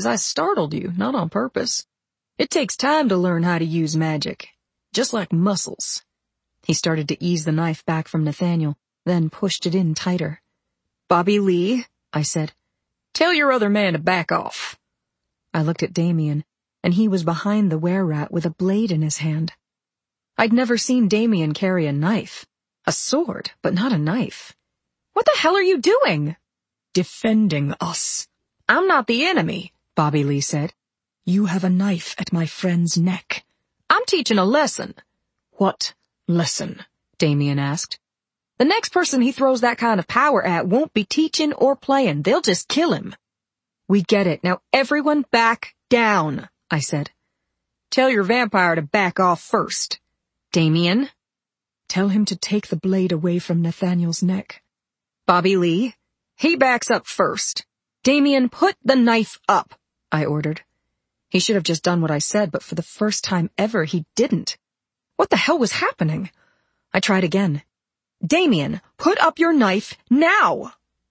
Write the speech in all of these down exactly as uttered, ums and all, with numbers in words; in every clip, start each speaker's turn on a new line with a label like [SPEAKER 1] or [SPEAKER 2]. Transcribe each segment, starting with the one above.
[SPEAKER 1] because I startled you, not on purpose. It takes time to learn how to use magic, just like muscles." He started to ease the knife back from Nathaniel, then pushed it in tighter. "Bobby Lee," I said, "tell your other man to back off." I looked at Damien, and he was behind the were-rat with a blade in his hand. I'd never seen Damien carry a knife. A sword, but not a knife. "What the hell are you doing?" "Defending us." "I'm not the enemy," Bobby Lee said. "You have a knife at my friend's neck." "I'm teaching a lesson." "What lesson?" Damien asked. "The next person he throws that kind of power at won't be teaching or playing. They'll just kill him." "We get it. Now everyone back down," I said. "Tell your vampire to back off first." "Damien?" "Tell him to take the blade away from Nathaniel's neck." "Bobby Lee, he backs up first. Damien, put the knife up," I ordered. He should have just done what I said, but for the first time ever, he didn't. What the hell was happening? I tried again. "Damien, put up your knife now!"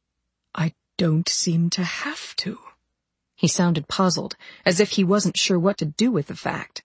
[SPEAKER 1] "I don't seem to have to." He sounded puzzled, as if he wasn't sure what to do with the fact.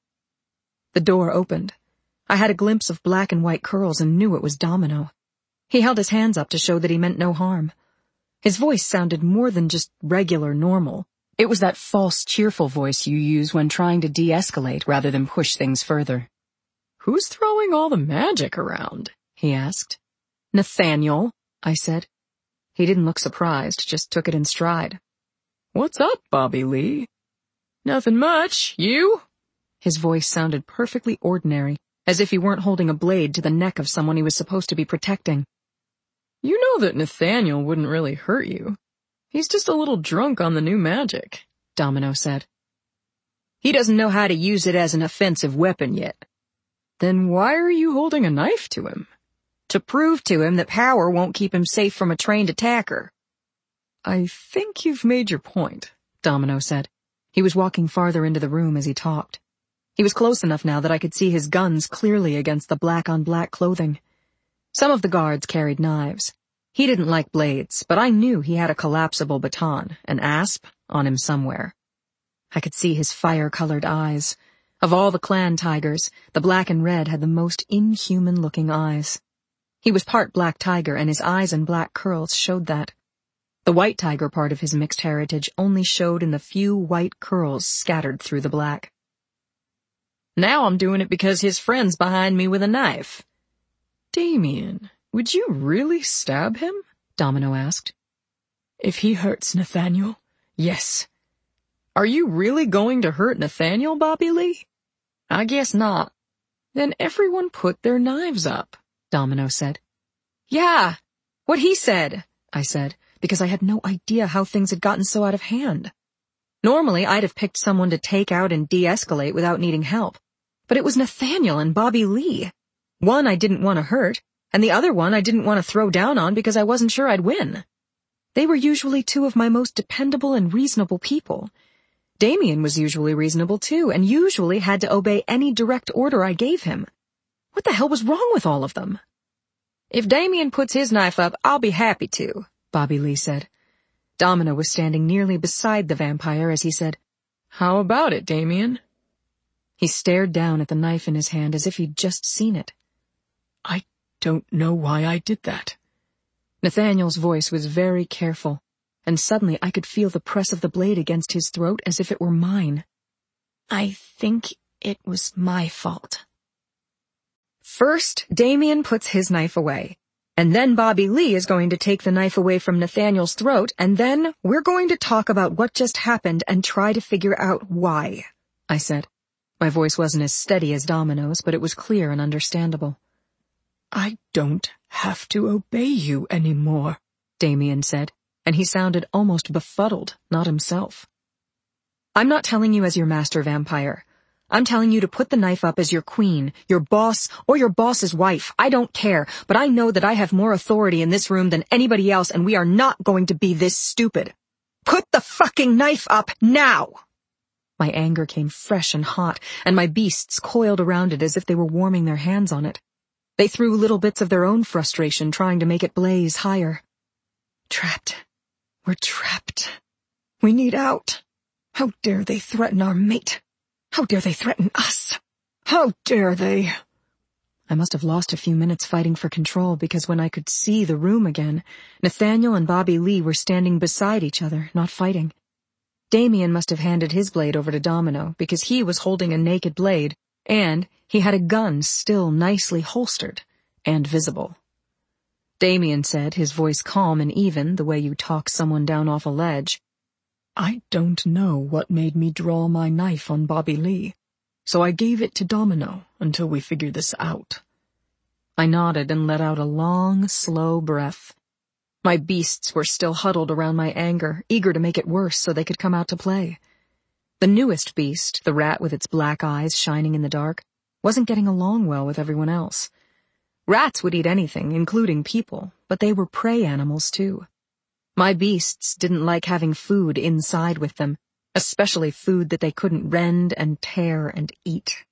[SPEAKER 1] The door opened. I had a glimpse of black and white curls and knew it was Domino. He held his hands up to show that he meant no harm. His voice sounded more than just regular normal. It was that false, cheerful voice you use when trying to de-escalate rather than push things further. "Who's throwing all the magic around?" he asked. "Nathaniel," I said. He didn't look surprised, just took it in stride. "What's up, Bobby Lee?" "Nothing much. You?" His voice sounded perfectly ordinary, as if he weren't holding a blade to the neck of someone he was supposed to be protecting. "You know that Nathaniel wouldn't really hurt you. He's just a little drunk on the new magic," Domino said. "He doesn't know how to use it as an offensive weapon yet." "Then why are you holding a knife to him?" "To prove to him that power won't keep him safe from a trained attacker." "I think you've made your point," Domino said. He was walking farther into the room as he talked. He was close enough now that I could see his guns clearly against the black-on-black clothing. Some of the guards carried knives. He didn't like blades, but I knew he had a collapsible baton, an asp, on him somewhere. I could see his fire-colored eyes. Of all the clan tigers, the black and red had the most inhuman-looking eyes. He was part black tiger, and his eyes and black curls showed that. The white tiger part of his mixed heritage only showed in the few white curls scattered through the black. "Now I'm doing it because his friend's behind me with a knife." "Damien, would you really stab him?" Domino asked. "If he hurts Nathaniel, yes." "Are you really going to hurt Nathaniel, Bobby Lee?" "I guess not." "Then everyone put their knives up," Domino said. "Yeah, what he said," I said, because I had no idea how things had gotten so out of hand. Normally, I'd have picked someone to take out and de-escalate without needing help. But it was Nathaniel and Bobby Lee. One I didn't want to hurt, and the other one I didn't want to throw down on because I wasn't sure I'd win. They were usually two of my most dependable and reasonable people. Damien was usually reasonable too, and usually had to obey any direct order I gave him. What the hell was wrong with all of them? "If Damien puts his knife up, I'll be happy to," Bobby Lee said. Domino was standing nearly beside the vampire as he said, "How about it, Damien?" He stared down at the knife in his hand as if he'd just seen it. "I don't know why I did that." Nathaniel's voice was very careful, and suddenly I could feel the press of the blade against his throat as if it were mine. "I think it was my fault." First, Damien puts his knife away, and then Bobby Lee is going to take the knife away from Nathaniel's throat, and then we're going to talk about what just happened and try to figure out why, I said. My voice wasn't as steady as Domino's, but it was clear and understandable. "I don't have to obey you anymore," Damien said, and he sounded almost befuddled, not himself. "I'm not telling you as your master vampire. I'm telling you to put the knife up as your queen, your boss, or your boss's wife. I don't care, but I know that I have more authority in this room than anybody else, and we are not going to be this stupid. Put the fucking knife up now!" My anger came fresh and hot, and my beasts coiled around it as if they were warming their hands on it. They threw little bits of their own frustration, trying to make it blaze higher. "Trapped. We're trapped. We need out." How dare they threaten our mate? How dare they threaten us? How dare they? I must have lost a few minutes fighting for control because when I could see the room again, Nathaniel and Bobby Lee were standing beside each other, not fighting. Damien must have handed his blade over to Domino because he was holding a naked blade, and he had a gun still nicely holstered and visible. Damien said, his voice calm and even, the way you talk someone down off a ledge, "I don't know what made me draw my knife on Bobby Lee, so I gave it to Domino until we figured this out." I nodded and let out a long, slow breath. My beasts were still huddled around my anger, eager to make it worse so they could come out to play. The newest beast, the rat with its black eyes shining in the dark, wasn't getting along well with everyone else. Rats would eat anything, including people, but they were prey animals too. My beasts didn't like having food inside with them, especially food that they couldn't rend and tear and eat.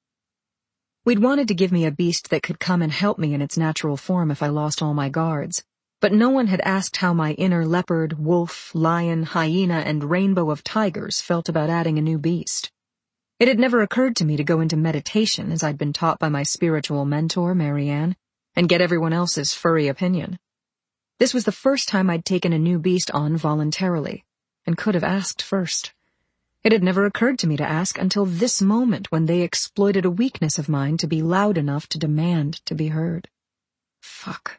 [SPEAKER 1] We'd wanted to give me a beast that could come and help me in its natural form if I lost all my guards, but no one had asked how my inner leopard, wolf, lion, hyena, and rainbow of tigers felt about adding a new beast. It had never occurred to me to go into meditation, as I'd been taught by my spiritual mentor, Marianne, and get everyone else's furry opinion. This was the first time I'd taken a new beast on voluntarily, and could have asked first. It had never occurred to me to ask until this moment when they exploited a weakness of mine to be loud enough to demand to be heard. Fuck.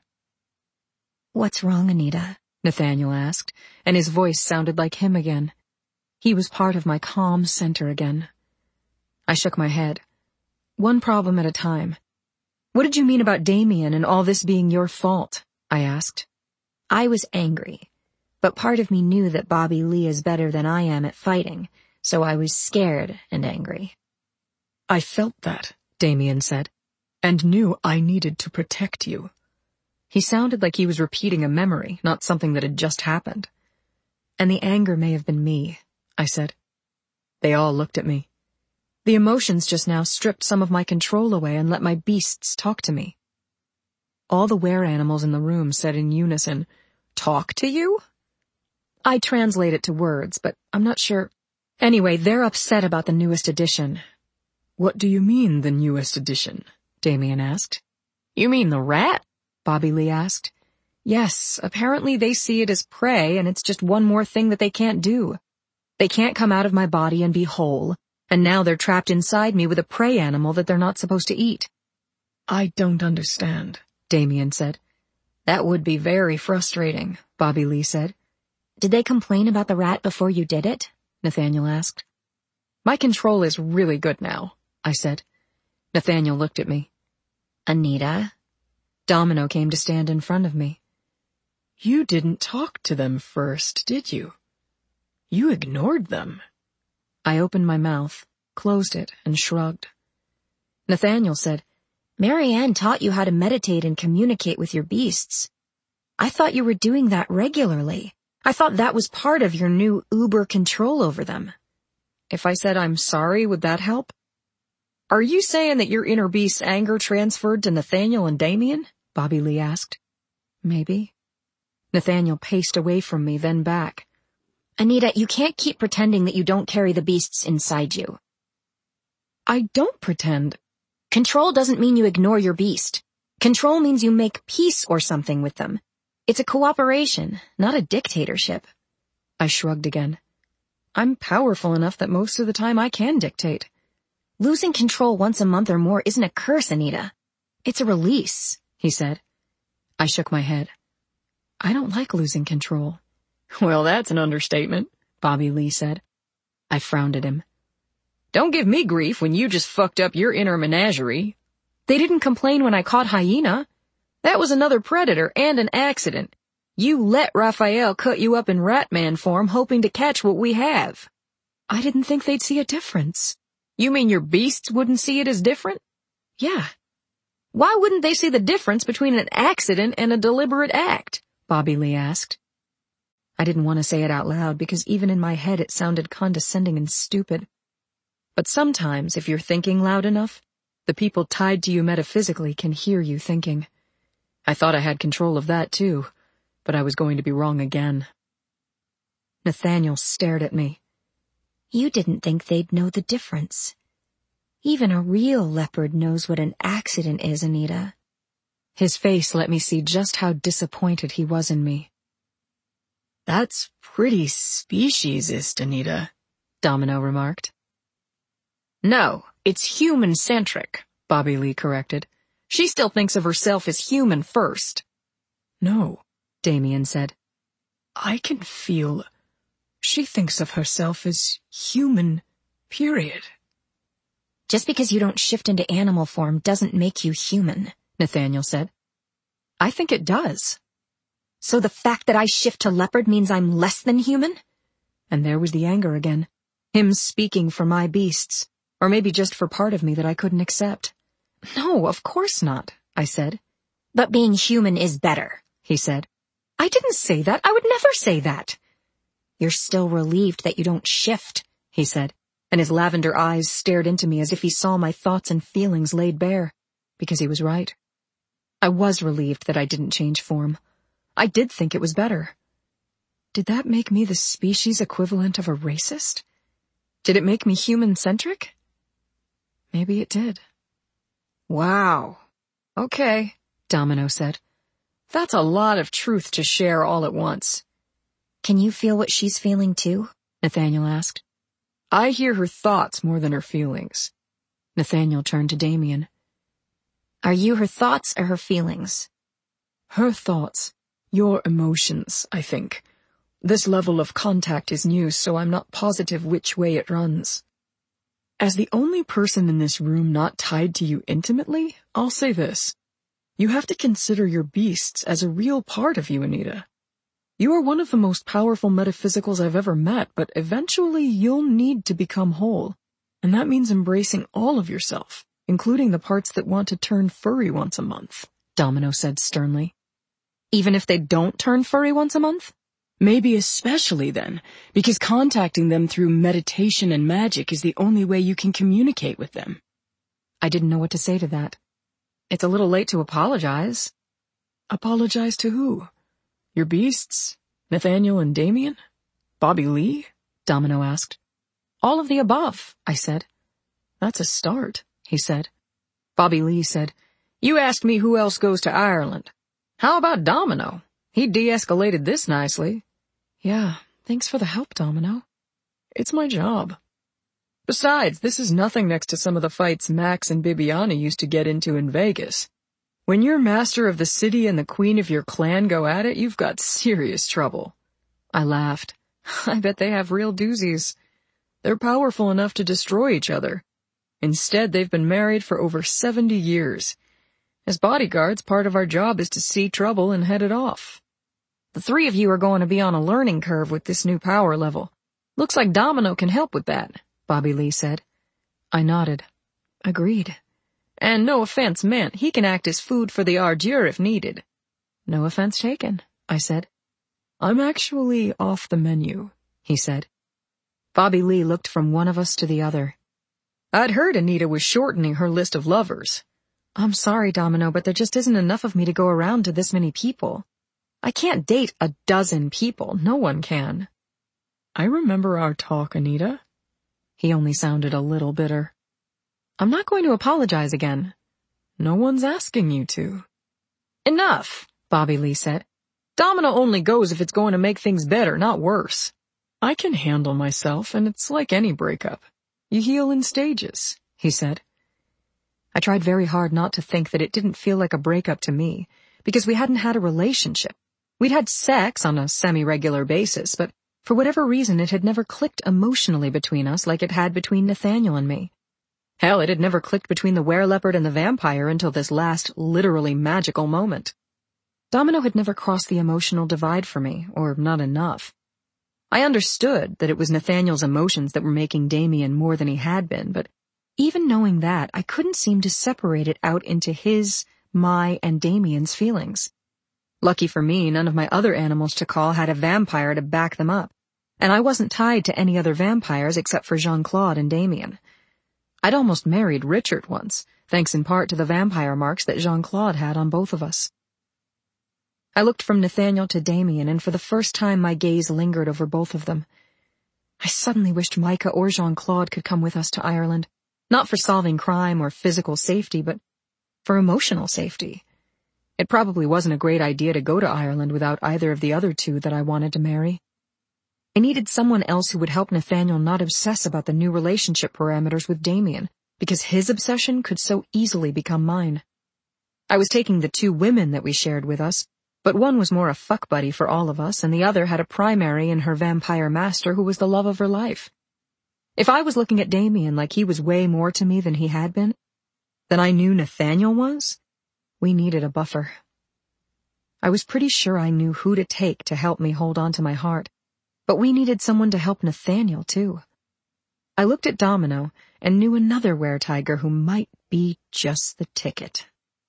[SPEAKER 1] "What's wrong, Anita?" Nathaniel asked, and his voice sounded like him again. He was part of my calm center again. I shook my head. "One problem at a time. What did you mean about Damien and all this being your fault?" I asked. "I was angry, but part of me knew that Bobby Lee is better than I am at fighting, so I was scared and angry." "I felt that," Damien said, "and knew I needed to protect you." He sounded like he was repeating a memory, not something that had just happened. "And the anger may have been me," I said. They all looked at me. The emotions just now stripped some of my control away and let my beasts talk to me. All the were-animals in the room said in unison, "Talk to you?" I translate it to words, but I'm not sure. Anyway, they're upset about the newest edition. "What do you mean, the newest edition?" Damien asked. "You mean the rat?" Bobby Lee asked. "Yes, apparently they see it as prey, and it's just one more thing that they can't do. They can't come out of my body and be whole, and now they're trapped inside me with a prey animal that they're not supposed to eat." "I don't understand," Damien said. "That would be very frustrating," Bobby Lee said. "Did they complain about the rat before you did it?" Nathaniel asked. "My control is really good now," I said. Nathaniel looked at me. "Anita?" Domino came to stand in front of me. "You didn't talk to them first, did you? You ignored them." I opened my mouth, closed it, and shrugged. Nathaniel said, "Marianne taught you how to meditate and communicate with your beasts. I thought you were doing that regularly. I thought that was part of your new uber control over them." If I said I'm sorry, would that help? "Are you saying that your inner beast's anger transferred to Nathaniel and Damien?" Bobby Lee asked. "Maybe." Nathaniel paced away from me, then back. "Anita, you can't keep pretending that you don't carry the beasts inside you." "I don't pretend." "Control doesn't mean you ignore your beast. Control means you make peace or something with them. It's a cooperation, not a dictatorship." I shrugged again. "I'm powerful enough that most of the time I can dictate." "Losing control once a month or more isn't a curse, Anita. It's a release," he said. I shook my head. "I don't like losing control." "Well, that's an understatement," Bobby Lee said. I frowned at him. "Don't give me grief when you just fucked up your inner menagerie." "They didn't complain when I caught Hyena. That was another predator and an accident. You let Raphael cut you up in Ratman form hoping to catch what we have." "I didn't think they'd see a difference." "You mean your beasts wouldn't see it as different?" "Yeah." "Why wouldn't they see the difference between an accident and a deliberate act?" Bobby Lee asked. I didn't want to say it out loud because even in my head it sounded condescending and stupid. But sometimes, if you're thinking loud enough, the people tied to you metaphysically can hear you thinking. I thought I had control of that too, but I was going to be wrong again. Nathaniel stared at me.
[SPEAKER 2] You didn't think they'd know the difference. Even a real leopard knows what an accident is, Anita.
[SPEAKER 1] His face let me see just how disappointed he was in me.
[SPEAKER 3] That's pretty speciesist, Anita, Domino remarked.
[SPEAKER 1] No, it's human-centric, Bobby Lee corrected. She still thinks of herself as human first.
[SPEAKER 3] No,
[SPEAKER 1] Damien said.
[SPEAKER 3] I can feel she thinks of herself as human, period.
[SPEAKER 2] Just because you don't shift into animal form doesn't make you human, Nathaniel said.
[SPEAKER 1] I think it does.
[SPEAKER 2] So the fact that I shift to leopard means I'm less than human?
[SPEAKER 1] And there was the anger again. Him speaking for my beasts. Or maybe just for part of me that I couldn't accept. No, of course not, I said.
[SPEAKER 2] But being human is better, he said.
[SPEAKER 1] I didn't say that. I would never say that.
[SPEAKER 2] You're still relieved that you don't shift,
[SPEAKER 1] he said, and his lavender eyes stared into me as if he saw my thoughts and feelings laid bare, because he was right. I was relieved that I didn't change form. I did think it was better. Did that make me the species equivalent of a racist? Did it make me human-centric? Maybe it did. Wow. Okay, Domino said. That's a lot of truth to share all at once.
[SPEAKER 2] Can you feel what she's feeling too? Nathaniel asked.
[SPEAKER 1] I hear her thoughts more than her feelings. Nathaniel turned to Damien.
[SPEAKER 2] Are you her thoughts or her feelings?
[SPEAKER 3] Her thoughts. Your emotions, I think. This level of contact is new, so I'm not positive which way it runs. As the only person in this room not tied to you intimately, I'll say this. You have to consider your beasts as a real part of you, Anita. You are one of the most powerful metaphysicals I've ever met, but eventually you'll need to become whole. And that means embracing all of yourself, including the parts that want to turn furry once a month, Domino said sternly.
[SPEAKER 1] Even if they don't turn furry once a month?
[SPEAKER 3] Maybe especially then, because contacting them through meditation and magic is the only way you can communicate with them.
[SPEAKER 1] I didn't know what to say to that. It's a little late to apologize.
[SPEAKER 3] Apologize to who? Your beasts? Nathaniel and Damien? Bobby Lee? Domino asked.
[SPEAKER 1] All of the above, I said.
[SPEAKER 3] That's a start, he said.
[SPEAKER 1] Bobby Lee said, You asked me who else goes to Ireland. How about Domino? He de-escalated this nicely.
[SPEAKER 3] Yeah, thanks for the help, Domino. It's my job.
[SPEAKER 1] Besides, this is nothing next to some of the fights Max and Bibiana used to get into in Vegas. When your master of the city and the queen of your clan go at it, you've got serious trouble. I laughed. I bet they have real doozies. They're powerful enough to destroy each other. Instead, they've been married for over seventy years. As bodyguards, part of our job is to see trouble and head it off. The three of you are going to be on a learning curve with this new power level. Looks like Domino can help with that, Bobby Lee said. I nodded. Agreed. And no offense meant, he can act as food for the Ardure if needed. No offense taken, I said.
[SPEAKER 3] I'm actually off the menu, he said.
[SPEAKER 1] Bobby Lee looked from one of us to the other. I'd heard Anita was shortening her list of lovers. I'm sorry, Domino, but there just isn't enough of me to go around to this many people. I can't date a dozen people. No one can.
[SPEAKER 3] I remember our talk, Anita.
[SPEAKER 1] He only sounded a little bitter. I'm not going to apologize again.
[SPEAKER 3] No one's asking you to.
[SPEAKER 1] Enough, Bobby Lee said. Domino only goes if it's going to make things better, not worse.
[SPEAKER 3] I can handle myself, and it's like any breakup. You heal in stages, he said.
[SPEAKER 1] I tried very hard not to think that it didn't feel like a breakup to me, because we hadn't had a relationship. We'd had sex on a semi-regular basis, but for whatever reason it had never clicked emotionally between us like it had between Nathaniel and me. Hell, it had never clicked between the were-leopard and the vampire until this last, literally magical moment. Domino had never crossed the emotional divide for me, or not enough. I understood that it was Nathaniel's emotions that were making Damien more than he had been, but even knowing that, I couldn't seem to separate it out into his, my, and Damien's feelings. Lucky for me, none of my other animals to call had a vampire to back them up, and I wasn't tied to any other vampires except for Jean-Claude and Damien. I'd almost married Richard once, thanks in part to the vampire marks that Jean-Claude had on both of us. I looked from Nathaniel to Damien, and for the first time my gaze lingered over both of them. I suddenly wished Micah or Jean-Claude could come with us to Ireland, not for solving crime or physical safety, but for emotional safety. It probably wasn't a great idea to go to Ireland without either of the other two that I wanted to marry. I needed someone else who would help Nathaniel not obsess about the new relationship parameters with Damien, because his obsession could so easily become mine. I was taking the two women that we shared with us, but one was more a fuck buddy for all of us, and the other had a primary in her vampire master who was the love of her life. If I was looking at Damien like he was way more to me than he had been, than I knew Nathaniel was, we needed a buffer. I was pretty sure I knew who to take to help me hold on to my heart, but we needed someone to help Nathaniel, too. I looked at Domino and knew another were-tiger who might be just the ticket.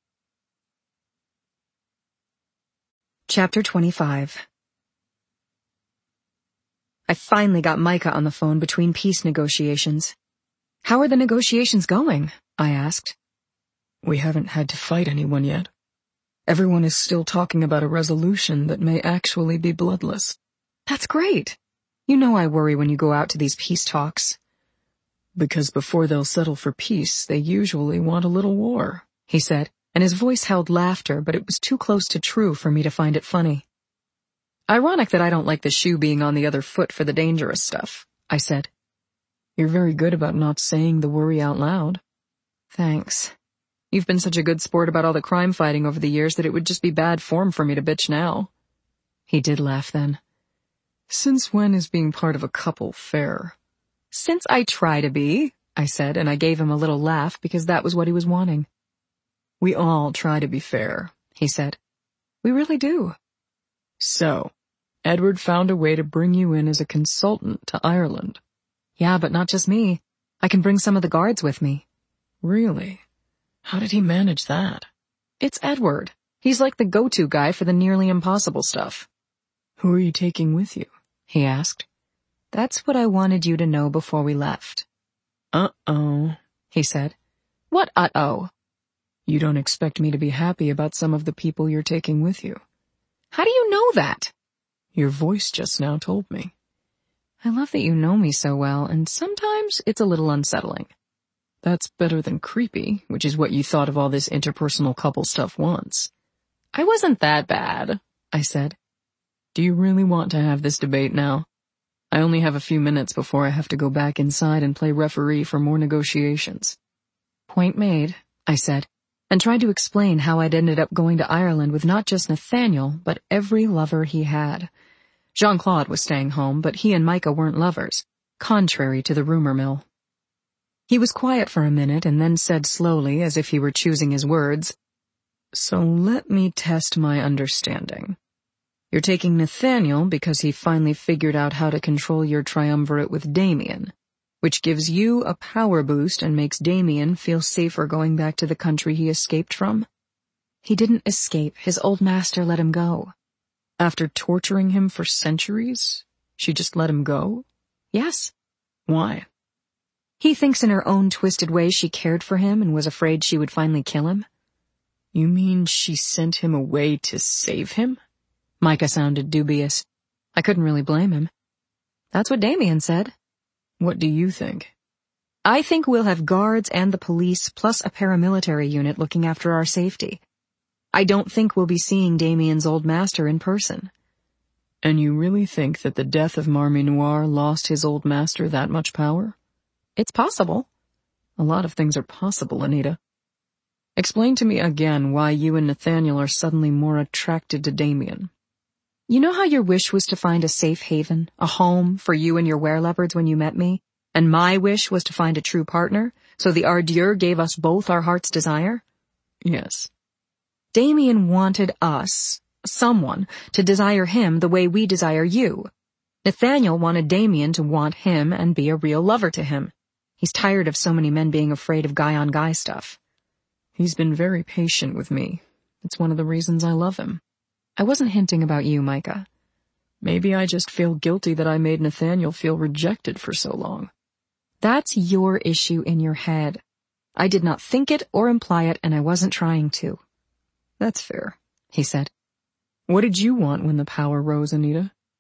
[SPEAKER 1] Chapter twenty-five. I finally got Micah on the phone between peace negotiations. "How are the negotiations going?" I asked.
[SPEAKER 3] "We haven't had to fight anyone yet. Everyone is still talking about a resolution that may actually be bloodless."
[SPEAKER 1] "That's great. You know I worry when you go out to these peace talks."
[SPEAKER 3] "Because before they'll settle for peace, they usually want a little war,"
[SPEAKER 1] he said, and his voice held laughter, but it was too close to true for me to find it funny. "Ironic that I don't like the shoe being on the other foot for the dangerous stuff," I said.
[SPEAKER 3] "You're very good about not saying the worry out loud."
[SPEAKER 1] "Thanks. You've been such a good sport about all the crime fighting over the years that it would just be bad form for me to bitch now." He did laugh then.
[SPEAKER 3] "Since when is being part of a couple fair?"
[SPEAKER 1] "Since I try to be," I said, and I gave him a little laugh because that was what he was wanting.
[SPEAKER 3] "We all try to be fair," he said.
[SPEAKER 1] "We really do."
[SPEAKER 3] "So, Edward found a way to bring you in as a consultant to Ireland."
[SPEAKER 1] "Yeah, but not just me. I can bring some of the guards with me."
[SPEAKER 3] "Really? How did he manage that?"
[SPEAKER 1] "It's Edward. He's like the go-to guy for the nearly impossible stuff."
[SPEAKER 3] "Who are you taking with you?"
[SPEAKER 1] he asked. "That's what I wanted you to know before we left."
[SPEAKER 3] "Uh-oh,"
[SPEAKER 1] he said. "What uh-oh?"
[SPEAKER 3] "You don't expect me to be happy about some of the people you're taking with you."
[SPEAKER 1] "How do you know that?"
[SPEAKER 3] "Your voice just now told me."
[SPEAKER 1] "I love that you know me so well, and sometimes it's a little unsettling."
[SPEAKER 3] "That's better than creepy, which is what you thought of all this interpersonal couple stuff once."
[SPEAKER 1] "I wasn't that bad," I said.
[SPEAKER 3] "Do you really want to have this debate now? I only have a few minutes before I have to go back inside and play referee for more negotiations."
[SPEAKER 1] "Point made," I said, and tried to explain how I'd ended up going to Ireland with not just Nathaniel, but every lover he had. Jean-Claude was staying home, but he and Micah weren't lovers, contrary to the rumor mill. He was quiet for a minute and then said slowly, as if he were choosing his words,
[SPEAKER 3] "So let me test my understanding. You're taking Nathaniel because he finally figured out how to control your triumvirate with Damien, which gives you a power boost and makes Damien feel safer going back to the country he escaped from?"
[SPEAKER 1] "He didn't escape. His old master let him go."
[SPEAKER 3] "After torturing him for centuries, she just let him go?"
[SPEAKER 1] "Yes."
[SPEAKER 3] "Why?"
[SPEAKER 1] "He thinks in her own twisted way she cared for him and was afraid she would finally kill him."
[SPEAKER 3] "You mean she sent him away to save him?"
[SPEAKER 1] Micah sounded dubious. I couldn't really blame him. "That's what Damien said."
[SPEAKER 3] "What do you think?"
[SPEAKER 1] "I think we'll have guards and the police plus a paramilitary unit looking after our safety. I don't think we'll be seeing Damien's old master in person."
[SPEAKER 3] "And you really think that the death of Marmee Noir lost his old master that much power?"
[SPEAKER 1] "It's possible."
[SPEAKER 3] "A lot of things are possible, Anita. Explain to me again why you and Nathaniel are suddenly more attracted to Damien."
[SPEAKER 1] "You know how your wish was to find a safe haven, a home for you and your were-leopards when you met me, and my wish was to find a true partner, so the Ardieu gave us both our heart's desire?"
[SPEAKER 3] "Yes."
[SPEAKER 1] "Damien wanted us, someone, to desire him the way we desire you. Nathaniel wanted Damien to want him and be a real lover to him. He's tired of so many men being afraid of guy-on-guy stuff."
[SPEAKER 3] "He's been very patient with me. It's one of the reasons I love him."
[SPEAKER 1] "I wasn't hinting about you, Micah."
[SPEAKER 3] "Maybe I just feel guilty that I made Nathaniel feel rejected for so long."
[SPEAKER 1] "That's your issue in your head. I did not think it or imply it, and I wasn't trying to."
[SPEAKER 3] "That's fair,"
[SPEAKER 1] he said.
[SPEAKER 3] "What did you want when the power rose, Anita?"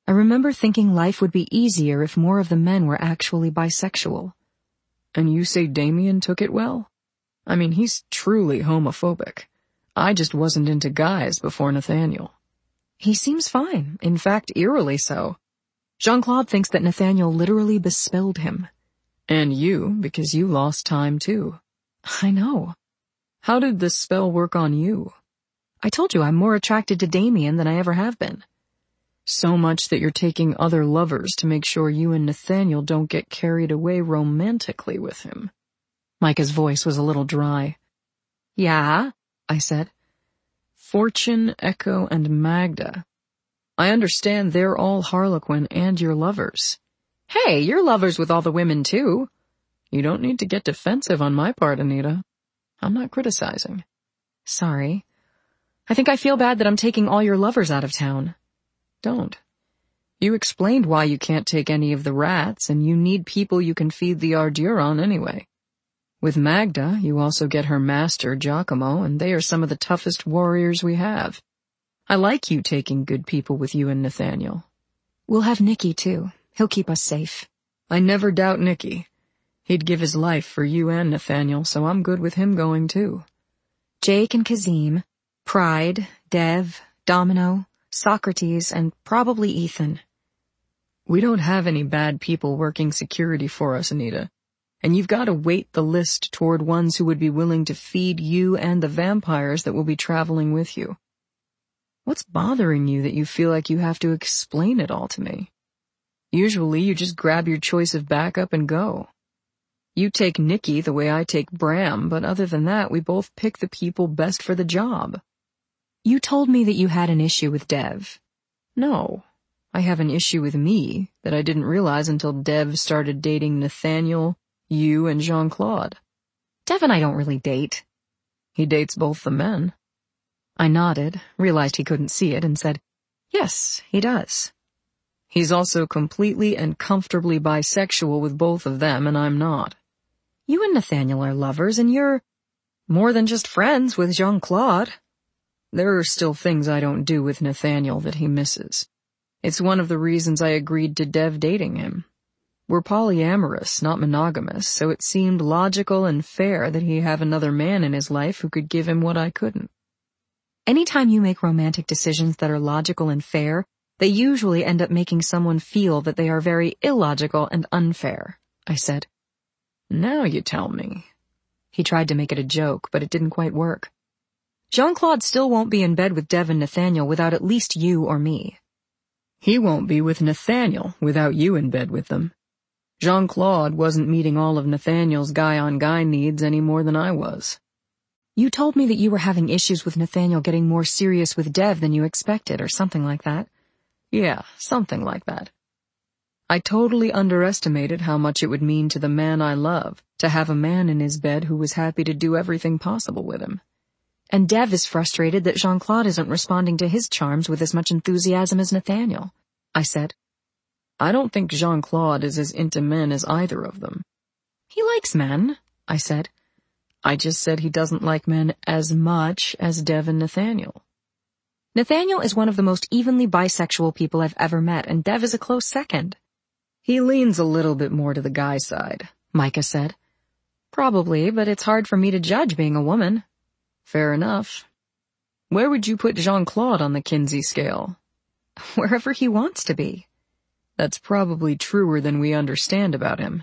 [SPEAKER 1] I remember thinking life would be easier if more of the men were actually bisexual.
[SPEAKER 3] And you say Damien took it well? I mean, he's truly homophobic. I just wasn't into guys before Nathaniel.
[SPEAKER 1] He seems fine, in fact, eerily so. Jean-Claude thinks that Nathaniel literally bespilled him.
[SPEAKER 3] And you, because you lost time too.
[SPEAKER 1] I know.
[SPEAKER 3] How did the spell work on you?
[SPEAKER 1] I told you I'm more attracted to Damien than I ever have been.
[SPEAKER 3] So much that you're taking other lovers to make sure you and Nathaniel don't get carried away romantically with him.
[SPEAKER 1] Micah's voice was a little dry.
[SPEAKER 2] Yeah,
[SPEAKER 1] I said.
[SPEAKER 3] Fortune, Echo, and Magda. I understand they're all Harlequin and your lovers.
[SPEAKER 1] Hey, you're lovers with all the women too.
[SPEAKER 3] You don't need to get defensive on my part, Anita. I'm not criticizing.
[SPEAKER 1] Sorry. I think I feel bad that I'm taking all your lovers out of town.
[SPEAKER 3] Don't. You explained why you can't take any of the rats, and you need people you can feed the ardure on anyway. With Magda, you also get her master, Giacomo, and they are some of the toughest warriors we have. I like you taking good people with you and Nathaniel.
[SPEAKER 1] We'll have Nicky, too. He'll keep us safe.
[SPEAKER 3] I never doubt Nicky. He'd give his life for you and Nathaniel, so I'm good with him going, too.
[SPEAKER 1] Jake and Kazim, Pride, Dev, Domino, Socrates, and probably Ethan.
[SPEAKER 3] We don't have any bad people working security for us, Anita. And you've got to weight the list toward ones who would be willing to feed you and the vampires that will be traveling with you. What's bothering you that you feel like you have to explain it all to me? Usually you just grab your choice of backup and go. You take Nicky the way I take Bram, but other than that, we both pick the people best for the job.
[SPEAKER 1] You told me that you had an issue with Dev.
[SPEAKER 3] No, I have an issue with me that I didn't realize until Dev started dating Nathaniel, you, and Jean-Claude.
[SPEAKER 1] Dev and I don't really date.
[SPEAKER 3] He dates both the men.
[SPEAKER 1] I nodded, realized he couldn't see it, and said, yes, he does.
[SPEAKER 3] He's also completely and comfortably bisexual with both of them, and I'm not.
[SPEAKER 1] You and Nathaniel are lovers, and you're more than just friends with Jean-Claude.
[SPEAKER 3] There are still things I don't do with Nathaniel that he misses. It's one of the reasons I agreed to Dev dating him. We're polyamorous, not monogamous, so it seemed logical and fair that he have another man in his life who could give him what I couldn't.
[SPEAKER 1] Anytime you make romantic decisions that are logical and fair, they usually end up making someone feel that they are very illogical and unfair, I said.
[SPEAKER 3] Now you tell me.
[SPEAKER 1] He tried to make it a joke, but it didn't quite work. Jean-Claude still won't be in bed with Dev and Nathaniel without at least you or me.
[SPEAKER 3] He won't be with Nathaniel without you in bed with them. Jean-Claude wasn't meeting all of Nathaniel's guy-on-guy needs any more than I was.
[SPEAKER 1] You told me that you were having issues with Nathaniel getting more serious with Dev than you expected, or something like that.
[SPEAKER 3] Yeah, something like that. I totally underestimated how much it would mean to the man I love to have a man in his bed who was happy to do everything possible with him.
[SPEAKER 1] And Dev is frustrated that Jean-Claude isn't responding to his charms with as much enthusiasm as Nathaniel, I said.
[SPEAKER 3] I don't think Jean-Claude is as into men as either of them.
[SPEAKER 1] He likes men, I said.
[SPEAKER 3] I just said he doesn't like men as much as Dev and Nathaniel.
[SPEAKER 1] Nathaniel is one of the most evenly bisexual people I've ever met, and Dev is a close second.
[SPEAKER 3] He leans a little bit more to the guy side,
[SPEAKER 1] Micah said. Probably, but it's hard for me to judge being a woman.
[SPEAKER 3] Fair enough. Where would you put Jean-Claude on the Kinsey scale?
[SPEAKER 1] Wherever he wants to be.
[SPEAKER 3] That's probably truer than we understand about him.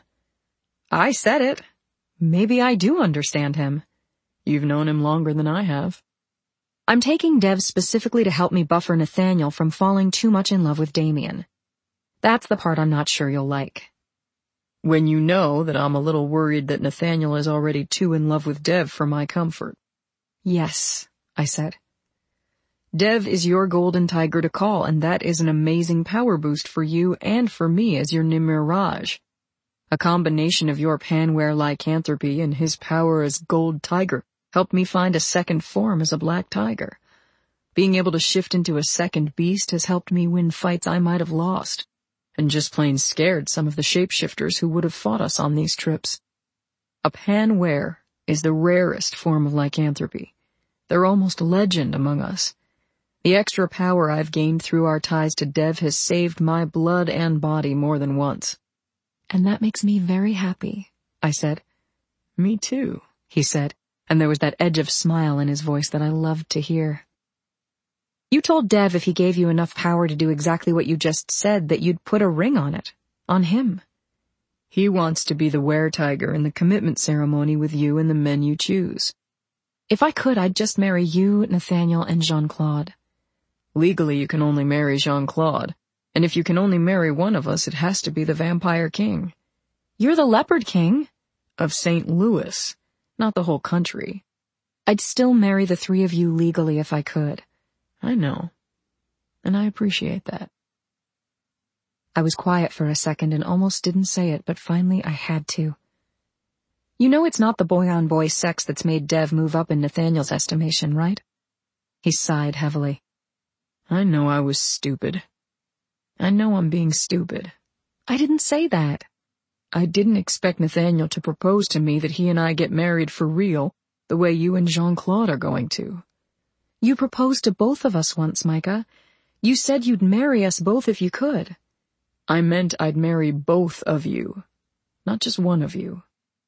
[SPEAKER 1] I said it. Maybe I do understand him.
[SPEAKER 3] You've known him longer than I have.
[SPEAKER 1] I'm taking Dev specifically to help me buffer Nathaniel from falling too much in love with Damien. That's the part I'm not sure you'll like.
[SPEAKER 3] When you know that I'm a little worried that Nathaniel is already too in love with Dev for my comfort.
[SPEAKER 1] Yes, I said.
[SPEAKER 3] Dev is your golden tiger to call, and that is an amazing power boost for you and for me as your Nimir Raj. A combination of your panware lycanthropy and his power as gold tiger helped me find a second form as a black tiger. Being able to shift into a second beast has helped me win fights I might have lost, and just plain scared some of the shapeshifters who would have fought us on these trips. A panware is the rarest form of lycanthropy. They're almost legend among us. The extra power I've gained through our ties to Dev has saved my blood and body more than once.
[SPEAKER 1] And that makes me very happy, I said.
[SPEAKER 3] Me too,
[SPEAKER 1] he said, and there was that edge of smile in his voice that I loved to hear. You told Dev if he gave you enough power to do exactly what you just said that you'd put a ring on it, on him.
[SPEAKER 3] He wants to be the were-tiger in the commitment ceremony with you and the men you choose.
[SPEAKER 1] If I could, I'd just marry you, Nathaniel, and Jean-Claude.
[SPEAKER 3] Legally, you can only marry Jean-Claude, and if you can only marry one of us, it has to be the Vampire King.
[SPEAKER 1] You're the Leopard King.
[SPEAKER 3] Of Saint Louis, not the whole country.
[SPEAKER 1] I'd still marry the three of you legally if I could.
[SPEAKER 3] I know, and I appreciate that.
[SPEAKER 1] I was quiet for a second and almost didn't say it, but finally I had to. You know it's not the boy-on-boy sex that's made Dev move up in Nathaniel's estimation, right? He sighed heavily.
[SPEAKER 3] I know I was stupid. I know I'm being stupid.
[SPEAKER 1] I didn't say that.
[SPEAKER 3] I didn't expect Nathaniel to propose to me that he and I get married for real, the way you and Jean-Claude are going to.
[SPEAKER 1] You proposed to both of us once, Micah. You said you'd marry us both if you could.
[SPEAKER 3] I meant I'd marry both of you, not just one of you.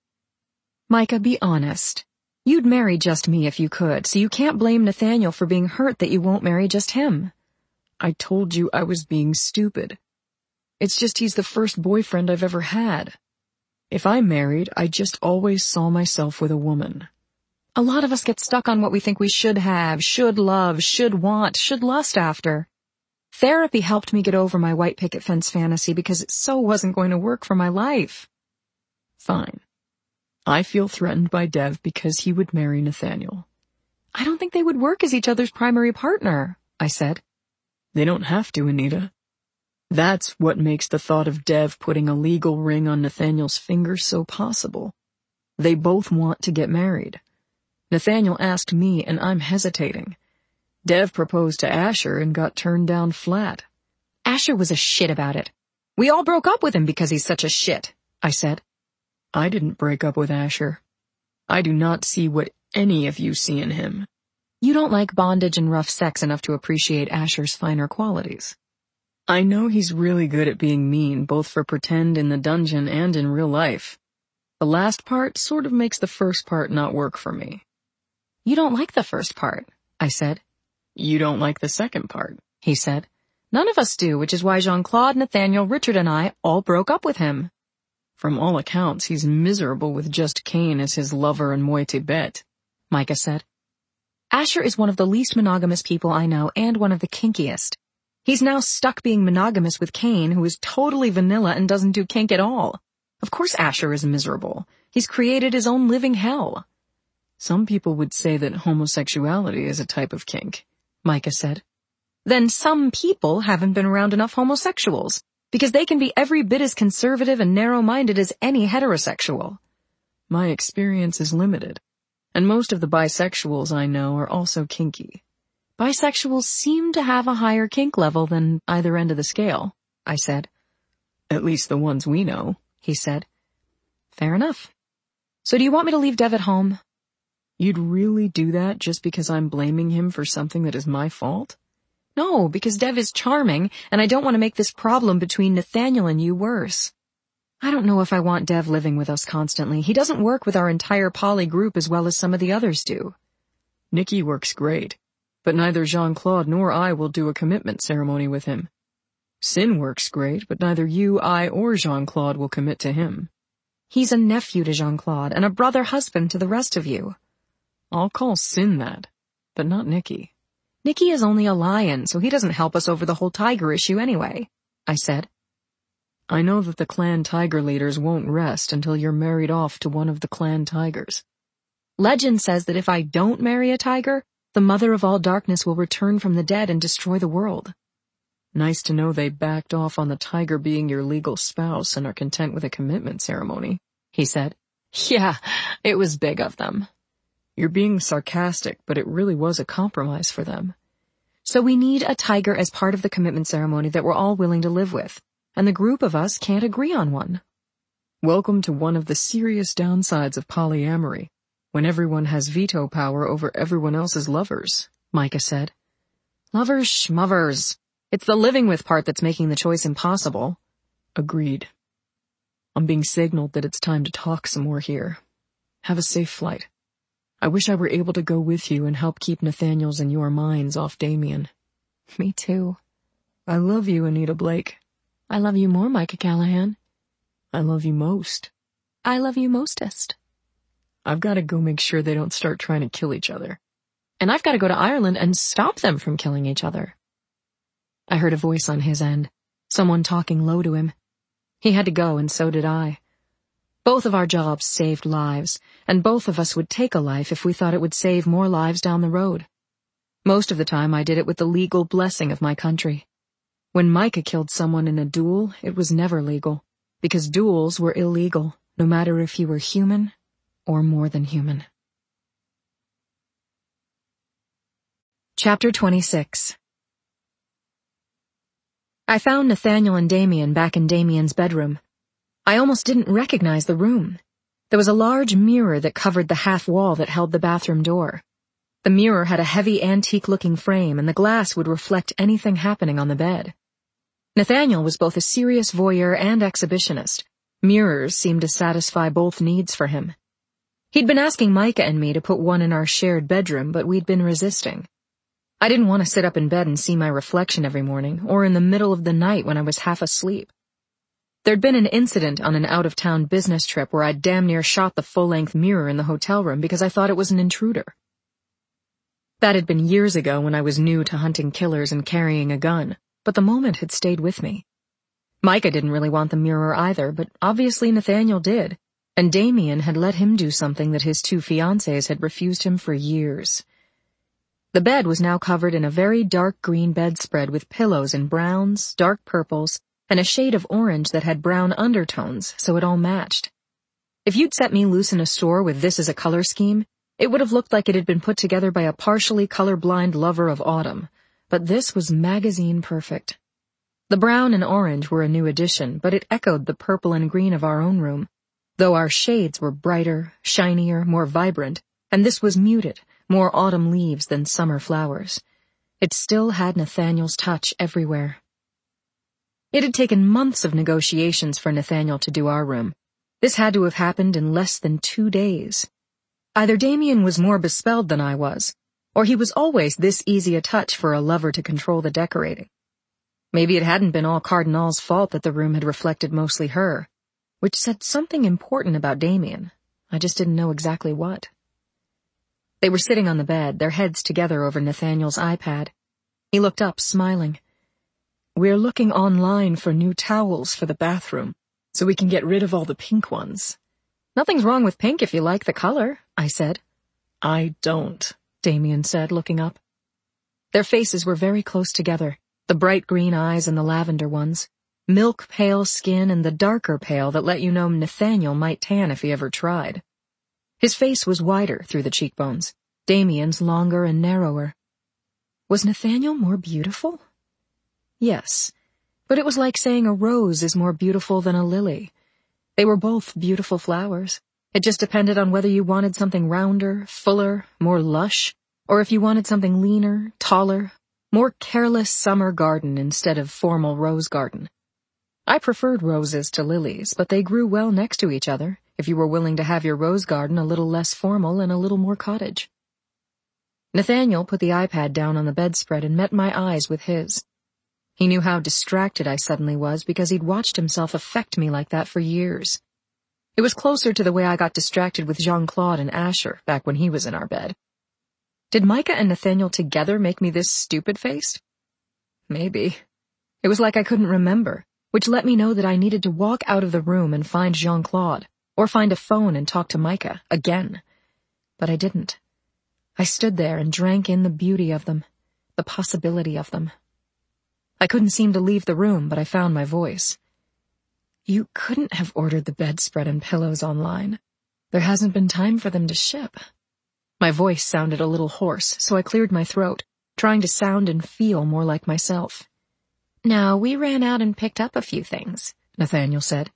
[SPEAKER 1] Micah, be honest. You'd marry just me if you could, so you can't blame Nathaniel for being hurt that you won't marry just him.
[SPEAKER 3] I told you I was being stupid. It's just he's the first boyfriend I've ever had. If I married, I just always saw myself with a woman.
[SPEAKER 1] A lot of us get stuck on what we think we should have, should love, should want, should lust after. Therapy helped me get over my white picket fence fantasy because it so wasn't going to work for my life.
[SPEAKER 3] Fine. I feel threatened by Dev because he would marry Nathaniel.
[SPEAKER 1] I don't think they would work as each other's primary partner, I said.
[SPEAKER 3] They don't have to, Anita. That's what makes the thought of Dev putting a legal ring on Nathaniel's finger so possible. They both want to get married. Nathaniel asked me, and I'm hesitating. Dev proposed to Asher and got turned down flat.
[SPEAKER 1] Asher was a shit about it. We all broke up with him because he's such a shit, I said.
[SPEAKER 3] I didn't break up with Asher. I do not see what any of you see in him.
[SPEAKER 1] You don't like bondage and rough sex enough to appreciate Asher's finer qualities.
[SPEAKER 3] I know he's really good at being mean, both for pretend in the dungeon and in real life. The last part sort of makes the first part not work for me.
[SPEAKER 1] You don't like the first part, I said.
[SPEAKER 3] You don't like the second part,
[SPEAKER 1] he said. None of us do, which is why Jean-Claude, Nathaniel, Richard, and I all broke up with him.
[SPEAKER 3] From all accounts, he's miserable with just Cain as his lover and moitié bête,
[SPEAKER 1] Micah said. Asher is one of the least monogamous people I know and one of the kinkiest. He's now stuck being monogamous with Cain, who is totally vanilla and doesn't do kink at all. Of course Asher is miserable. He's created his own living hell.
[SPEAKER 3] Some people would say that homosexuality is a type of kink, Micah said.
[SPEAKER 1] Then some people haven't been around enough homosexuals, because they can be every bit as conservative and narrow-minded as any heterosexual.
[SPEAKER 3] My experience is limited, and most of the bisexuals I know are also kinky.
[SPEAKER 1] Bisexuals seem to have a higher kink level than either end of the scale, I said.
[SPEAKER 3] At least the ones we know,
[SPEAKER 1] he said. Fair enough. So do you want me to leave Dev at home?
[SPEAKER 3] You'd really do that just because I'm blaming him for something that is my fault?
[SPEAKER 1] No, because Dev is charming, and I don't want to make this problem between Nathaniel and you worse. I don't know if I want Dev living with us constantly. He doesn't work with our entire poly group as well as some of the others do.
[SPEAKER 3] Nikki works great, but neither Jean-Claude nor I will do a commitment ceremony with him. Sin works great, but neither you, I, or Jean-Claude will commit to him.
[SPEAKER 1] He's a nephew to Jean-Claude and a brother-husband to the rest of you.
[SPEAKER 3] I'll call Sin that, but not Nikki.
[SPEAKER 1] Nikki is only a lion, so he doesn't help us over the whole tiger issue anyway, I said.
[SPEAKER 3] I know that the clan tiger leaders won't rest until you're married off to one of the clan tigers.
[SPEAKER 1] Legend says that if I don't marry a tiger, the mother of all darkness will return from the dead and destroy the world.
[SPEAKER 3] Nice to know they backed off on the tiger being your legal spouse and are content with a commitment ceremony, he said.
[SPEAKER 1] Yeah, it was big of them.
[SPEAKER 3] You're being sarcastic, but it really was a compromise for them.
[SPEAKER 1] So we need a tiger as part of the commitment ceremony that we're all willing to live with, and the group of us can't agree on one.
[SPEAKER 3] Welcome to one of the serious downsides of polyamory, when everyone has veto power over everyone else's lovers, Micah said.
[SPEAKER 1] Lovers schmovers. It's the living with part that's making the choice impossible.
[SPEAKER 3] Agreed. I'm being signaled that it's time to talk some more here. Have a safe flight. I wish I were able to go with you and help keep Nathaniel's and your minds off Damien.
[SPEAKER 1] Me too.
[SPEAKER 3] I love you, Anita Blake.
[SPEAKER 1] I love you more, Micah Callahan.
[SPEAKER 3] I love you most.
[SPEAKER 1] I love you mostest.
[SPEAKER 3] I've got to go make sure they don't start trying to kill each other.
[SPEAKER 1] And I've got to go to Ireland and stop them from killing each other. I heard a voice on his end, someone talking low to him. He had to go, and so did I. Both of our jobs saved lives, and both of us would take a life if we thought it would save more lives down the road. Most of the time I did it with the legal blessing of my country. When Micah killed someone in a duel, it was never legal, because duels were illegal, no matter if you were human or more than human. Chapter twenty-six. I found Nathaniel and Damien back in Damien's bedroom. I almost didn't recognize the room. There was a large mirror that covered the half wall that held the bathroom door. The mirror had a heavy antique-looking frame, and the glass would reflect anything happening on the bed. Nathaniel was both a serious voyeur and exhibitionist. Mirrors seemed to satisfy both needs for him. He'd been asking Micah and me to put one in our shared bedroom, but we'd been resisting. I didn't want to sit up in bed and see my reflection every morning, or in the middle of the night when I was half asleep. There'd been an incident on an out-of-town business trip where I'd damn near shot the full-length mirror in the hotel room because I thought it was an intruder. That had been years ago when I was new to hunting killers and carrying a gun, but the moment had stayed with me. Micah didn't really want the mirror either, but obviously Nathaniel did, and Damien had let him do something that his two fiancées had refused him for years. The bed was now covered in a very dark green bedspread with pillows in browns, dark purples, and a shade of orange that had brown undertones, so it all matched. If you'd set me loose in a store with this as a color scheme, it would have looked like it had been put together by a partially colorblind lover of autumn, but this was magazine perfect. The brown and orange were a new addition, but it echoed the purple and green of our own room, though our shades were brighter, shinier, more vibrant, and this was muted, more autumn leaves than summer flowers. It still had Nathaniel's touch everywhere. It had taken months of negotiations for Nathaniel to do our room. This had to have happened in less than two days. Either Damien was more bespelled than I was, or he was always this easy a touch for a lover to control the decorating. Maybe it hadn't been all Cardinal's fault that the room had reflected mostly her, which said something important about Damien. I just didn't know exactly what. They were sitting on the bed, their heads together over Nathaniel's iPad. He looked up, smiling.
[SPEAKER 3] We're looking online for new towels for the bathroom, so we can get rid of all the pink ones.
[SPEAKER 1] Nothing's wrong with pink if you like the color, I said.
[SPEAKER 3] I don't, Damien said, looking up.
[SPEAKER 1] Their faces were very close together, the bright green eyes and the lavender ones, milk-pale skin and the darker pale that let you know Nathaniel might tan if he ever tried. His face was wider through the cheekbones, Damien's longer and narrower. Was Nathaniel more beautiful? Yes, but it was like saying a rose is more beautiful than a lily. They were both beautiful flowers. It just depended on whether you wanted something rounder, fuller, more lush, or if you wanted something leaner, taller, more careless summer garden instead of formal rose garden. I preferred roses to lilies, but they grew well next to each other, if you were willing to have your rose garden a little less formal and a little more cottage. Nathaniel put the iPad down on the bedspread and met my eyes with his. He knew how distracted I suddenly was because he'd watched himself affect me like that for years. It was closer to the way I got distracted with Jean-Claude and Asher back when he was in our bed. Did Micah and Nathaniel together make me this stupid-faced? Maybe. It was like I couldn't remember, which let me know that I needed to walk out of the room and find Jean-Claude, or find a phone and talk to Micah, again. But I didn't. I stood there and drank in the beauty of them, the possibility of them. I couldn't seem to leave the room, but I found my voice. You couldn't have ordered the bedspread and pillows online. There hasn't been time for them to ship. My voice sounded a little hoarse, so I cleared my throat, trying to sound and feel more like myself.
[SPEAKER 2] No, we ran out and picked up a few things, Nathaniel said.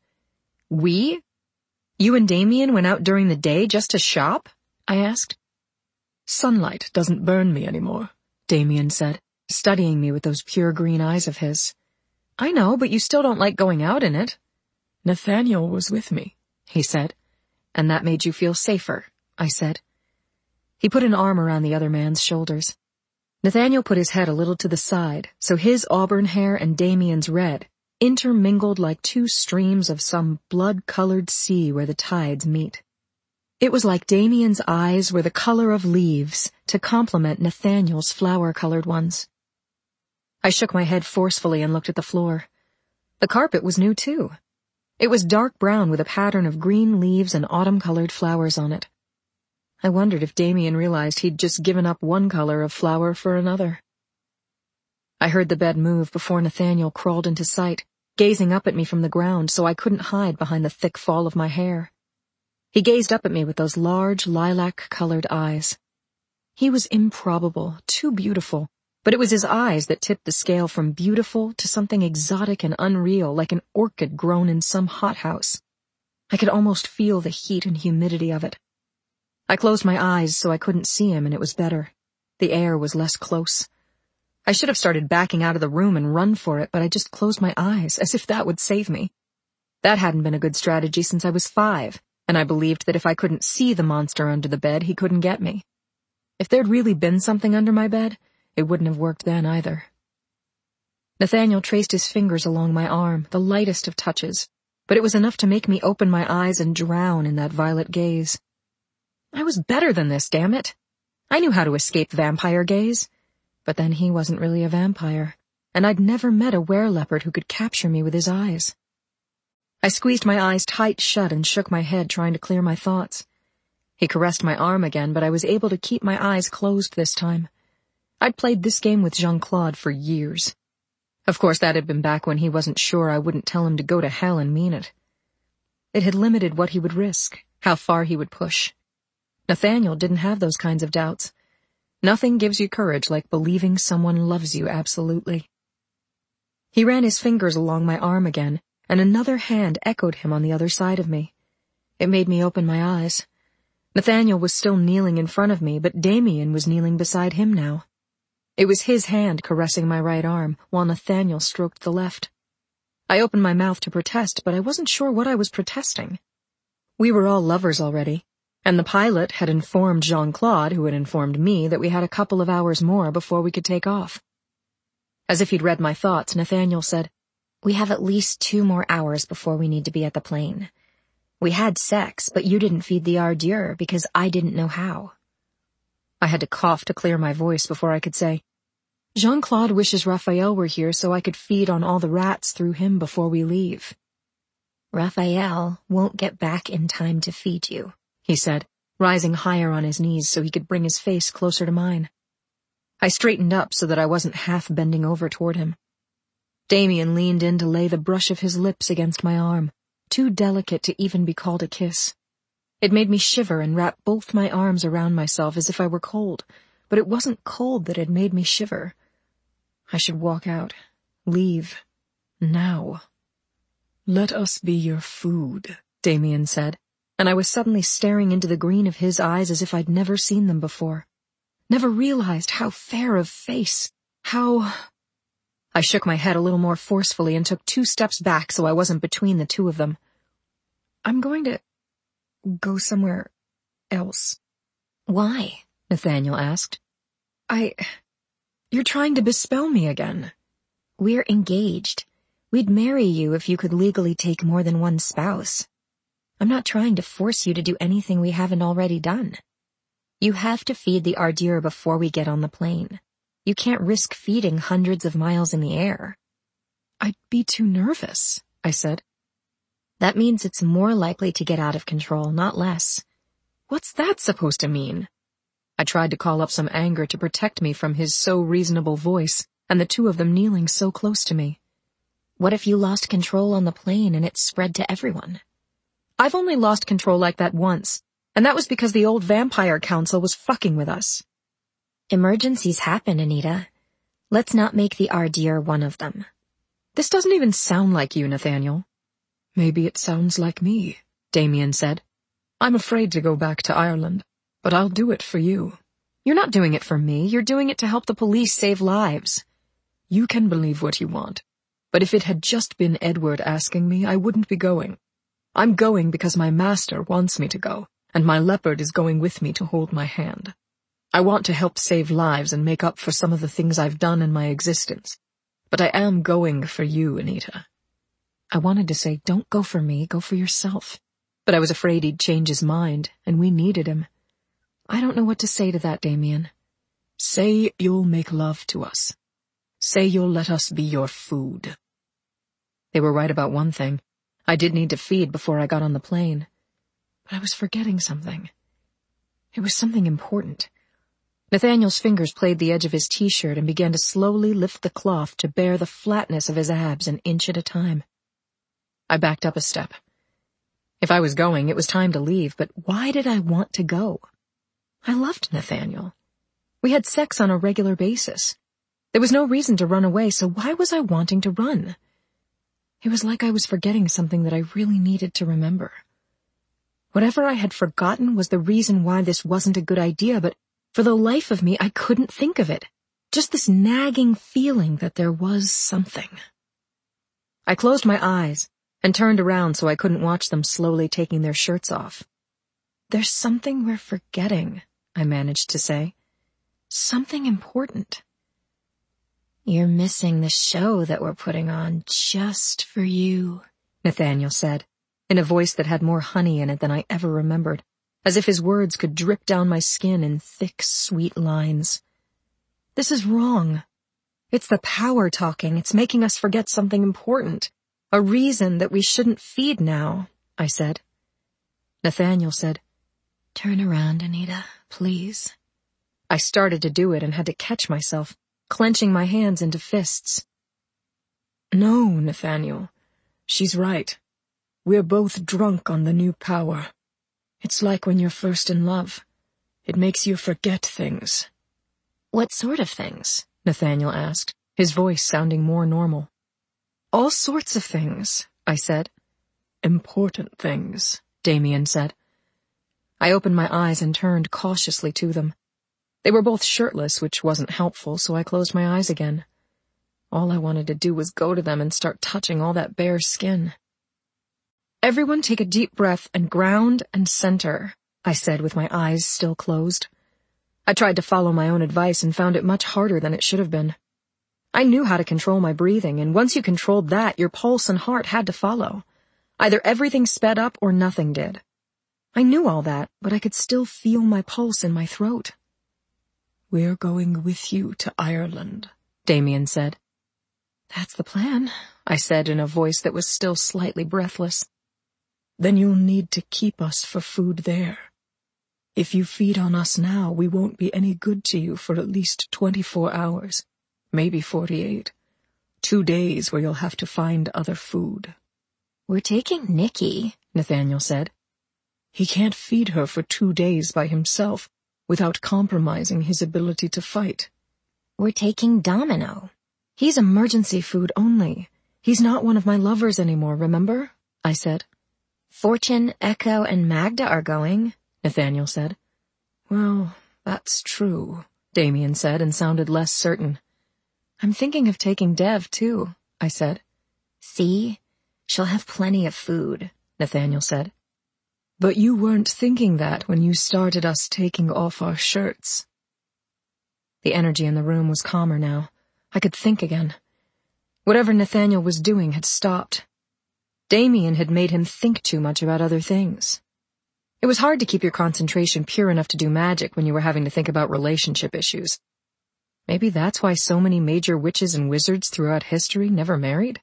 [SPEAKER 1] We? You and Damien went out during the day just to shop? I asked.
[SPEAKER 3] Sunlight doesn't burn me anymore, Damien said,
[SPEAKER 1] studying me with those pure green eyes of his. I know, but you still don't like going out in it.
[SPEAKER 3] Nathaniel was with me,
[SPEAKER 1] he said. And that made you feel safer, I said. He put an arm around the other man's shoulders. Nathaniel put his head a little to the side, so his auburn hair and Damien's red intermingled like two streams of some blood-colored sea where the tides meet. It was like Damien's eyes were the color of leaves to complement Nathaniel's flower-colored ones. I shook my head forcefully and looked at the floor. The carpet was new, too. It was dark brown with a pattern of green leaves and autumn-colored flowers on it. I wondered if Damien realized he'd just given up one color of flower for another. I heard the bed move before Nathaniel crawled into sight, gazing up at me from the ground so I couldn't hide behind the thick fall of my hair. He gazed up at me with those large lilac-colored eyes. He was improbable, too beautiful, but it was his eyes that tipped the scale from beautiful to something exotic and unreal, like an orchid grown in some hothouse. I could almost feel the heat and humidity of it. I closed my eyes so I couldn't see him, and it was better. The air was less close. I should have started backing out of the room and run for it, but I just closed my eyes, as if that would save me. That hadn't been a good strategy since I was five, and I believed that if I couldn't see the monster under the bed, he couldn't get me. If there'd really been something under my bed, it wouldn't have worked then either. Nathaniel traced his fingers along my arm, the lightest of touches, but it was enough to make me open my eyes and drown in that violet gaze. I was better than this, damn it. I knew how to escape vampire gaze. But then he wasn't really a vampire, and I'd never met a were-leopard who could capture me with his eyes. I squeezed my eyes tight shut and shook my head, trying to clear my thoughts. He caressed my arm again, but I was able to keep my eyes closed this time. I'd played this game with Jean-Claude for years. Of course, that had been back when he wasn't sure I wouldn't tell him to go to hell and mean it. It had limited what he would risk, how far he would push. Nathaniel didn't have those kinds of doubts. Nothing gives you courage like believing someone loves you absolutely. He ran his fingers along my arm again, and another hand echoed him on the other side of me. It made me open my eyes. Nathaniel was still kneeling in front of me, but Damien was kneeling beside him now. It was his hand caressing my right arm, while Nathaniel stroked the left. I opened my mouth to protest, but I wasn't sure what I was protesting. We were all lovers already. And the pilot had informed Jean-Claude, who had informed me, that we had a couple of hours more before we could take off. As if he'd read my thoughts, Nathaniel said,
[SPEAKER 2] "We have at least two more hours before we need to be at the plane. We had sex, but you didn't feed the ardure because I didn't know how."
[SPEAKER 1] I had to cough to clear my voice before I could say, "Jean-Claude wishes Raphael were here so I could feed on all the rats through him before we leave."
[SPEAKER 2] "Raphael won't get back in time to feed you,"
[SPEAKER 1] he said, rising higher on his knees so he could bring his face closer to mine. I straightened up so that I wasn't half bending over toward him. Damien leaned in to lay the brush of his lips against my arm, too delicate to even be called a kiss. It made me shiver and wrap both my arms around myself as if I were cold, but it wasn't cold that had made me shiver. I should walk out. Leave. Now.
[SPEAKER 3] "Let us be your food,"
[SPEAKER 1] Damien said. And I was suddenly staring into the green of his eyes as if I'd never seen them before. Never realized how fair of face, how... I shook my head a little more forcefully and took two steps back so I wasn't between the two of them. "I'm going to go somewhere else."
[SPEAKER 2] "Why?"
[SPEAKER 1] Nathaniel asked. I... You're trying to bespell me again."
[SPEAKER 2] "We're engaged. We'd marry you if you could legally take more than one spouse. I'm not trying to force you to do anything we haven't already done. You have to feed the ardure before we get on the plane. You can't risk feeding hundreds of miles in the air."
[SPEAKER 1] "I'd be too nervous," I said.
[SPEAKER 2] "That means it's more likely to get out of control, not less."
[SPEAKER 1] "What's that supposed to mean?" I tried to call up some anger to protect me from his so reasonable voice and the two of them kneeling so close to me.
[SPEAKER 2] "What if you lost control on the plane and it spread to everyone?"
[SPEAKER 1] "I've only lost control like that once, and that was because the old vampire council was fucking with us."
[SPEAKER 2] "Emergencies happen, Anita. Let's not make the ardure one of them."
[SPEAKER 1] "This doesn't even sound like you, Nathaniel."
[SPEAKER 3] "Maybe it sounds like me," Damien said. "I'm afraid to go back to Ireland, but I'll do it for you."
[SPEAKER 1] You're not doing it for me. You're doing it to help the police save lives.
[SPEAKER 3] You can believe what you want, but if it had just been Edward asking me, I wouldn't be going. I'm going because my master wants me to go, and my leopard is going with me to hold my hand. I want to help save lives and make up for some of the things I've done in my existence. But I am going for you, Anita.
[SPEAKER 1] I wanted to say, don't go for me, go for yourself. But I was afraid he'd change his mind, and we needed him. I don't know what to say to that, Damien.
[SPEAKER 3] Say you'll make love to us. Say you'll let us be your food.
[SPEAKER 1] They were right about one thing. I did need to feed before I got on the plane. But I was forgetting something. It was something important. Nathaniel's fingers played the edge of his t-shirt and began to slowly lift the cloth to bare the flatness of his abs an inch at a time. I backed up a step. If I was going, it was time to leave, but why did I want to go? I loved Nathaniel. We had sex on a regular basis. There was no reason to run away, so why was I wanting to run? It was like I was forgetting something that I really needed to remember. Whatever I had forgotten was the reason why this wasn't a good idea, but for the life of me, I couldn't think of it. Just this nagging feeling that there was something. I closed my eyes and turned around so I couldn't watch them slowly taking their shirts off. There's something we're forgetting, I managed to say. Something important.
[SPEAKER 2] You're missing the show that we're putting on just for you,
[SPEAKER 1] Nathaniel said, in a voice that had more honey in it than I ever remembered, as if his words could drip down my skin in thick, sweet lines. This is wrong. It's the power talking. It's making us forget something important. A reason that we shouldn't feed now, I said. Nathaniel said,
[SPEAKER 2] Turn around, Anita, please.
[SPEAKER 1] I started to do it and had to catch myself, clenching my hands into fists.
[SPEAKER 3] No, Nathaniel. She's right. We're both drunk on the new power. It's like when you're first in love. It makes you forget things.
[SPEAKER 2] What sort of things?
[SPEAKER 1] Nathaniel asked, his voice sounding more normal. All sorts of things, I said.
[SPEAKER 3] Important things,
[SPEAKER 1] Damien said. I opened my eyes and turned cautiously to them. They were both shirtless, which wasn't helpful, so I closed my eyes again. All I wanted to do was go to them and start touching all that bare skin. Everyone take a deep breath and ground and center, I said with my eyes still closed. I tried to follow my own advice and found it much harder than it should have been. I knew how to control my breathing, and once you controlled that, your pulse and heart had to follow. Either everything sped up or nothing did. I knew all that, but I could still feel my pulse in my throat.
[SPEAKER 3] We're going with you to Ireland,
[SPEAKER 1] Damien said. That's the plan, I said in a voice that was still slightly breathless.
[SPEAKER 3] Then you'll need to keep us for food there. If you feed on us now, we won't be any good to you for at least twenty-four hours, maybe forty-eight. Two days where you'll have to find other food.
[SPEAKER 2] We're taking Nicky, Nathaniel said.
[SPEAKER 3] He can't feed her for two days by himself without compromising his ability to fight.
[SPEAKER 2] We're taking Domino.
[SPEAKER 1] He's emergency food only. He's not one of my lovers anymore, remember? I said.
[SPEAKER 2] Fortune, Echo, and Magda are going, Nathaniel said.
[SPEAKER 1] Well, that's true, Damien said and sounded less certain. I'm thinking of taking Dev, too, I said.
[SPEAKER 2] See? She'll have plenty of food, Nathaniel said.
[SPEAKER 3] But you weren't thinking that when you started us taking off our shirts.
[SPEAKER 1] The energy in the room was calmer now. I could think again. Whatever Nathaniel was doing had stopped. Damien had made him think too much about other things. It was hard to keep your concentration pure enough to do magic when you were having to think about relationship issues. Maybe that's why so many major witches and wizards throughout history never married?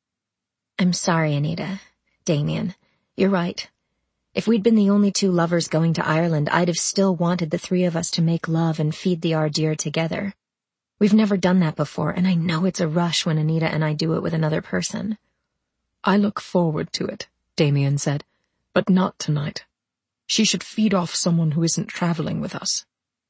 [SPEAKER 2] I'm sorry, Anita. Damien, you're right. If we'd been the only two lovers going to Ireland, I'd have still wanted the three of us to make love and feed the Ardir together. We've never done that before, and I know it's a rush when Anita and I do it with another person.
[SPEAKER 3] I look forward to it, Damien said, but not tonight. She should feed off someone who isn't traveling with us.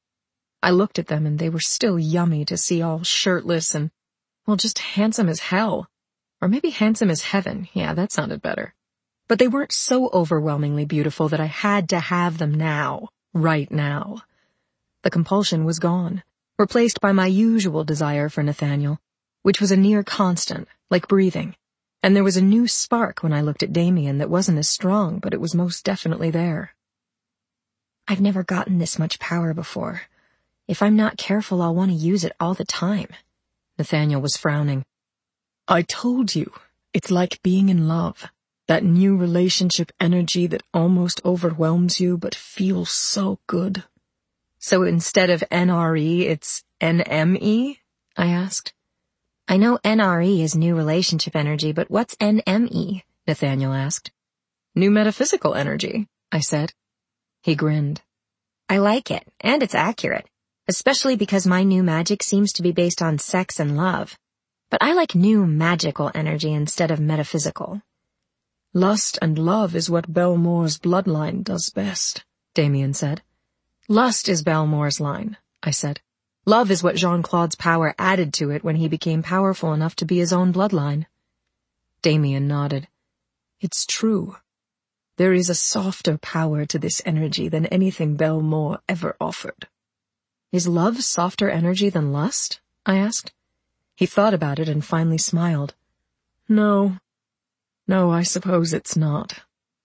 [SPEAKER 1] I looked at them and they were still yummy to see, all shirtless and, well, just handsome as hell. Or maybe handsome as heaven. Yeah, that sounded better. But they weren't so overwhelmingly beautiful that I had to have them now, right now. The compulsion was gone, replaced by my usual desire for Nathaniel, which was a near constant, like breathing, and there was a new spark when I looked at Damien that wasn't as strong, but it was most definitely there.
[SPEAKER 2] I've never gotten this much power before. If I'm not careful, I'll want to use it all the time.
[SPEAKER 1] Nathaniel was frowning. I told you, it's like being in love. That new relationship energy that almost overwhelms you but feels so good.
[SPEAKER 2] So instead of N R E, it's N M E? I asked. I know N R E is new relationship energy, but what's N M E? Nathaniel asked.
[SPEAKER 1] New metaphysical energy, I said. He grinned.
[SPEAKER 2] I like it, and it's accurate, especially because my new magic seems to be based on sex and love. But I like new magical energy instead of metaphysical.
[SPEAKER 1] Lust and love is what Belmore's bloodline does best, Damien said. Lust is Belmore's line, I said. Love is what Jean-Claude's power added to it when he became powerful enough to be his own bloodline. Damien nodded. It's true. There is a softer power to this energy than anything Belmore ever offered. Is love softer energy than lust? I asked. He thought about it and finally smiled. No. No, I suppose it's not.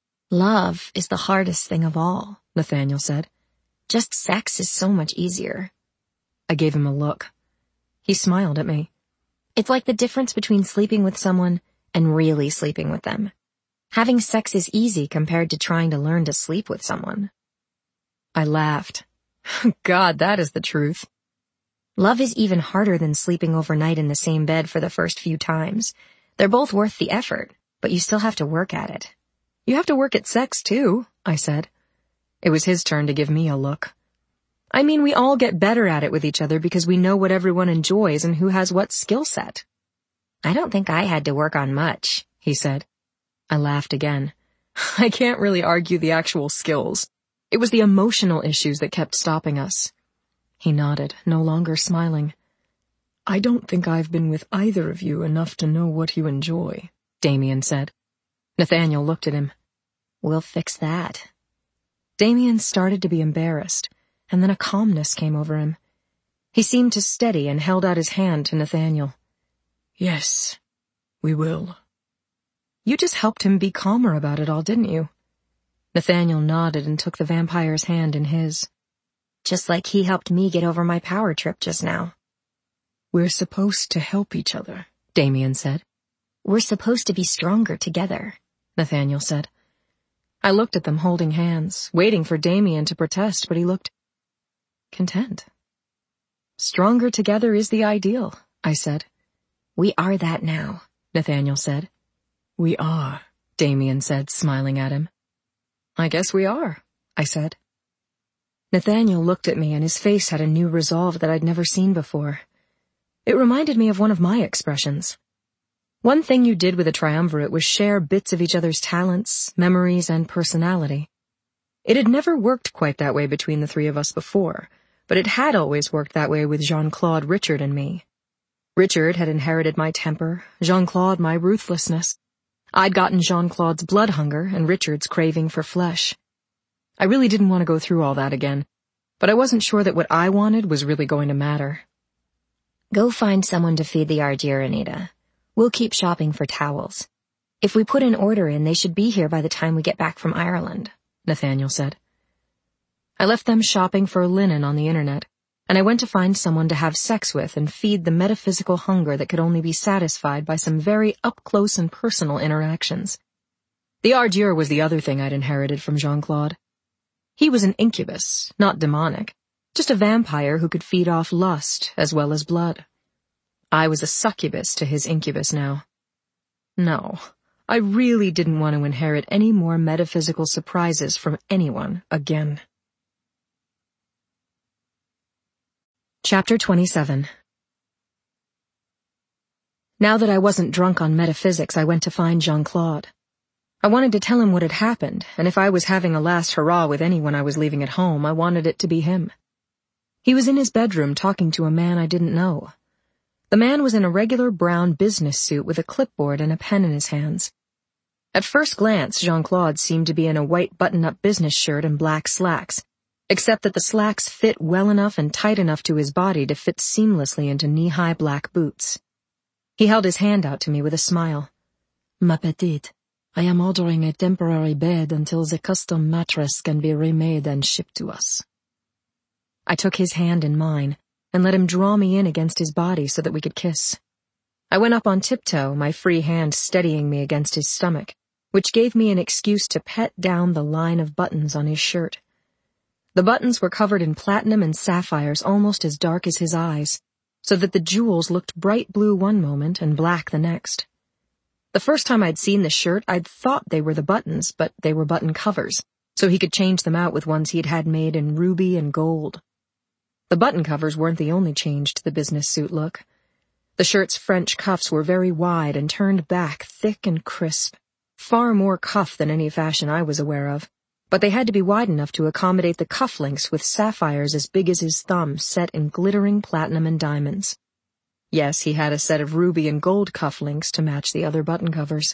[SPEAKER 2] Love is the hardest thing of all, Nathaniel said. Just sex is so much easier.
[SPEAKER 1] I gave him a look. He smiled at me.
[SPEAKER 2] It's like the difference between sleeping with someone and really sleeping with them. Having sex is easy compared to trying to learn to sleep with someone.
[SPEAKER 1] I laughed. God, that is the truth.
[SPEAKER 2] Love is even harder than sleeping overnight in the same bed for the first few times. They're both worth the effort, but you still have to work at it.
[SPEAKER 1] You have to work at sex, too, I said. It was his turn to give me a look. I mean, we all get better at it with each other because we know what everyone enjoys and who has what skill set.
[SPEAKER 2] I don't think I had to work on much, he said.
[SPEAKER 1] I laughed again. I can't really argue the actual skills. It was the emotional issues that kept stopping us. He nodded, no longer smiling. I don't think I've been with either of you enough to know what you enjoy, Damien said. Nathaniel looked at him.
[SPEAKER 2] We'll fix that.
[SPEAKER 1] Damien started to be embarrassed, and then a calmness came over him. He seemed to steady and held out his hand to Nathaniel. Yes, we will. You just helped him be calmer about it all, didn't you? Nathaniel nodded and took the vampire's hand in his.
[SPEAKER 2] Just like he helped me get over my power trip just now.
[SPEAKER 1] We're supposed to help each other, Damien said.
[SPEAKER 2] We're supposed to be stronger together,
[SPEAKER 1] Nathaniel said. I looked at them holding hands, waiting for Damien to protest, but he looked content. Stronger together is the ideal, I said.
[SPEAKER 2] We are that now, Nathaniel said.
[SPEAKER 1] We are, Damien said, smiling at him. I guess we are, I said. Nathaniel looked at me and his face had a new resolve that I'd never seen before. It reminded me of one of my expressions. One thing you did with a triumvirate was share bits of each other's talents, memories, and personality. It had never worked quite that way between the three of us before, but it had always worked that way with Jean-Claude, Richard, and me. Richard had inherited my temper, Jean-Claude my ruthlessness. I'd gotten Jean-Claude's blood hunger and Richard's craving for flesh. I really didn't want to go through all that again, but I wasn't sure that what I wanted was really going to matter.
[SPEAKER 2] Go find someone to feed the Argier, Anita. We'll keep shopping for towels. If we put an order in, they should be here by the time we get back from Ireland, Nathaniel said.
[SPEAKER 1] I left them shopping for linen on the internet, and I went to find someone to have sex with and feed the metaphysical hunger that could only be satisfied by some very up-close and personal interactions. The Argier was the other thing I'd inherited from Jean-Claude. He was an incubus, not demonic, just a vampire who could feed off lust as well as blood. I was a succubus to his incubus now. No, I really didn't want to inherit any more metaphysical surprises from anyone again. Chapter twenty-seven. Now that I wasn't drunk on metaphysics, I went to find Jean-Claude. I wanted to tell him what had happened, and if I was having a last hurrah with anyone I was leaving at home, I wanted it to be him. He was in his bedroom talking to a man I didn't know. The man was in a regular brown business suit with a clipboard and a pen in his hands. At first glance, Jean-Claude seemed to be in a white button-up business shirt and black slacks, except that the slacks fit well enough and tight enough to his body to fit seamlessly into knee-high black boots. He held his hand out to me with a smile.
[SPEAKER 3] Ma petite, I am ordering a temporary bed until the custom mattress can be remade and shipped to us.
[SPEAKER 1] I took his hand in mine and let him draw me in against his body so that we could kiss. I went up on tiptoe, my free hand steadying me against his stomach, which gave me an excuse to pet down the line of buttons on his shirt. The buttons were covered in platinum and sapphires almost as dark as his eyes, so that the jewels looked bright blue one moment and black the next. The first time I'd seen the shirt, I'd thought they were the buttons, but they were button covers, so he could change them out with ones he'd had made in ruby and gold. The button covers weren't the only change to the business suit look. The shirt's French cuffs were very wide and turned back, thick and crisp, far more cuff than any fashion I was aware of, but they had to be wide enough to accommodate the cufflinks with sapphires as big as his thumb set in glittering platinum and diamonds. Yes, he had a set of ruby and gold cufflinks to match the other button covers.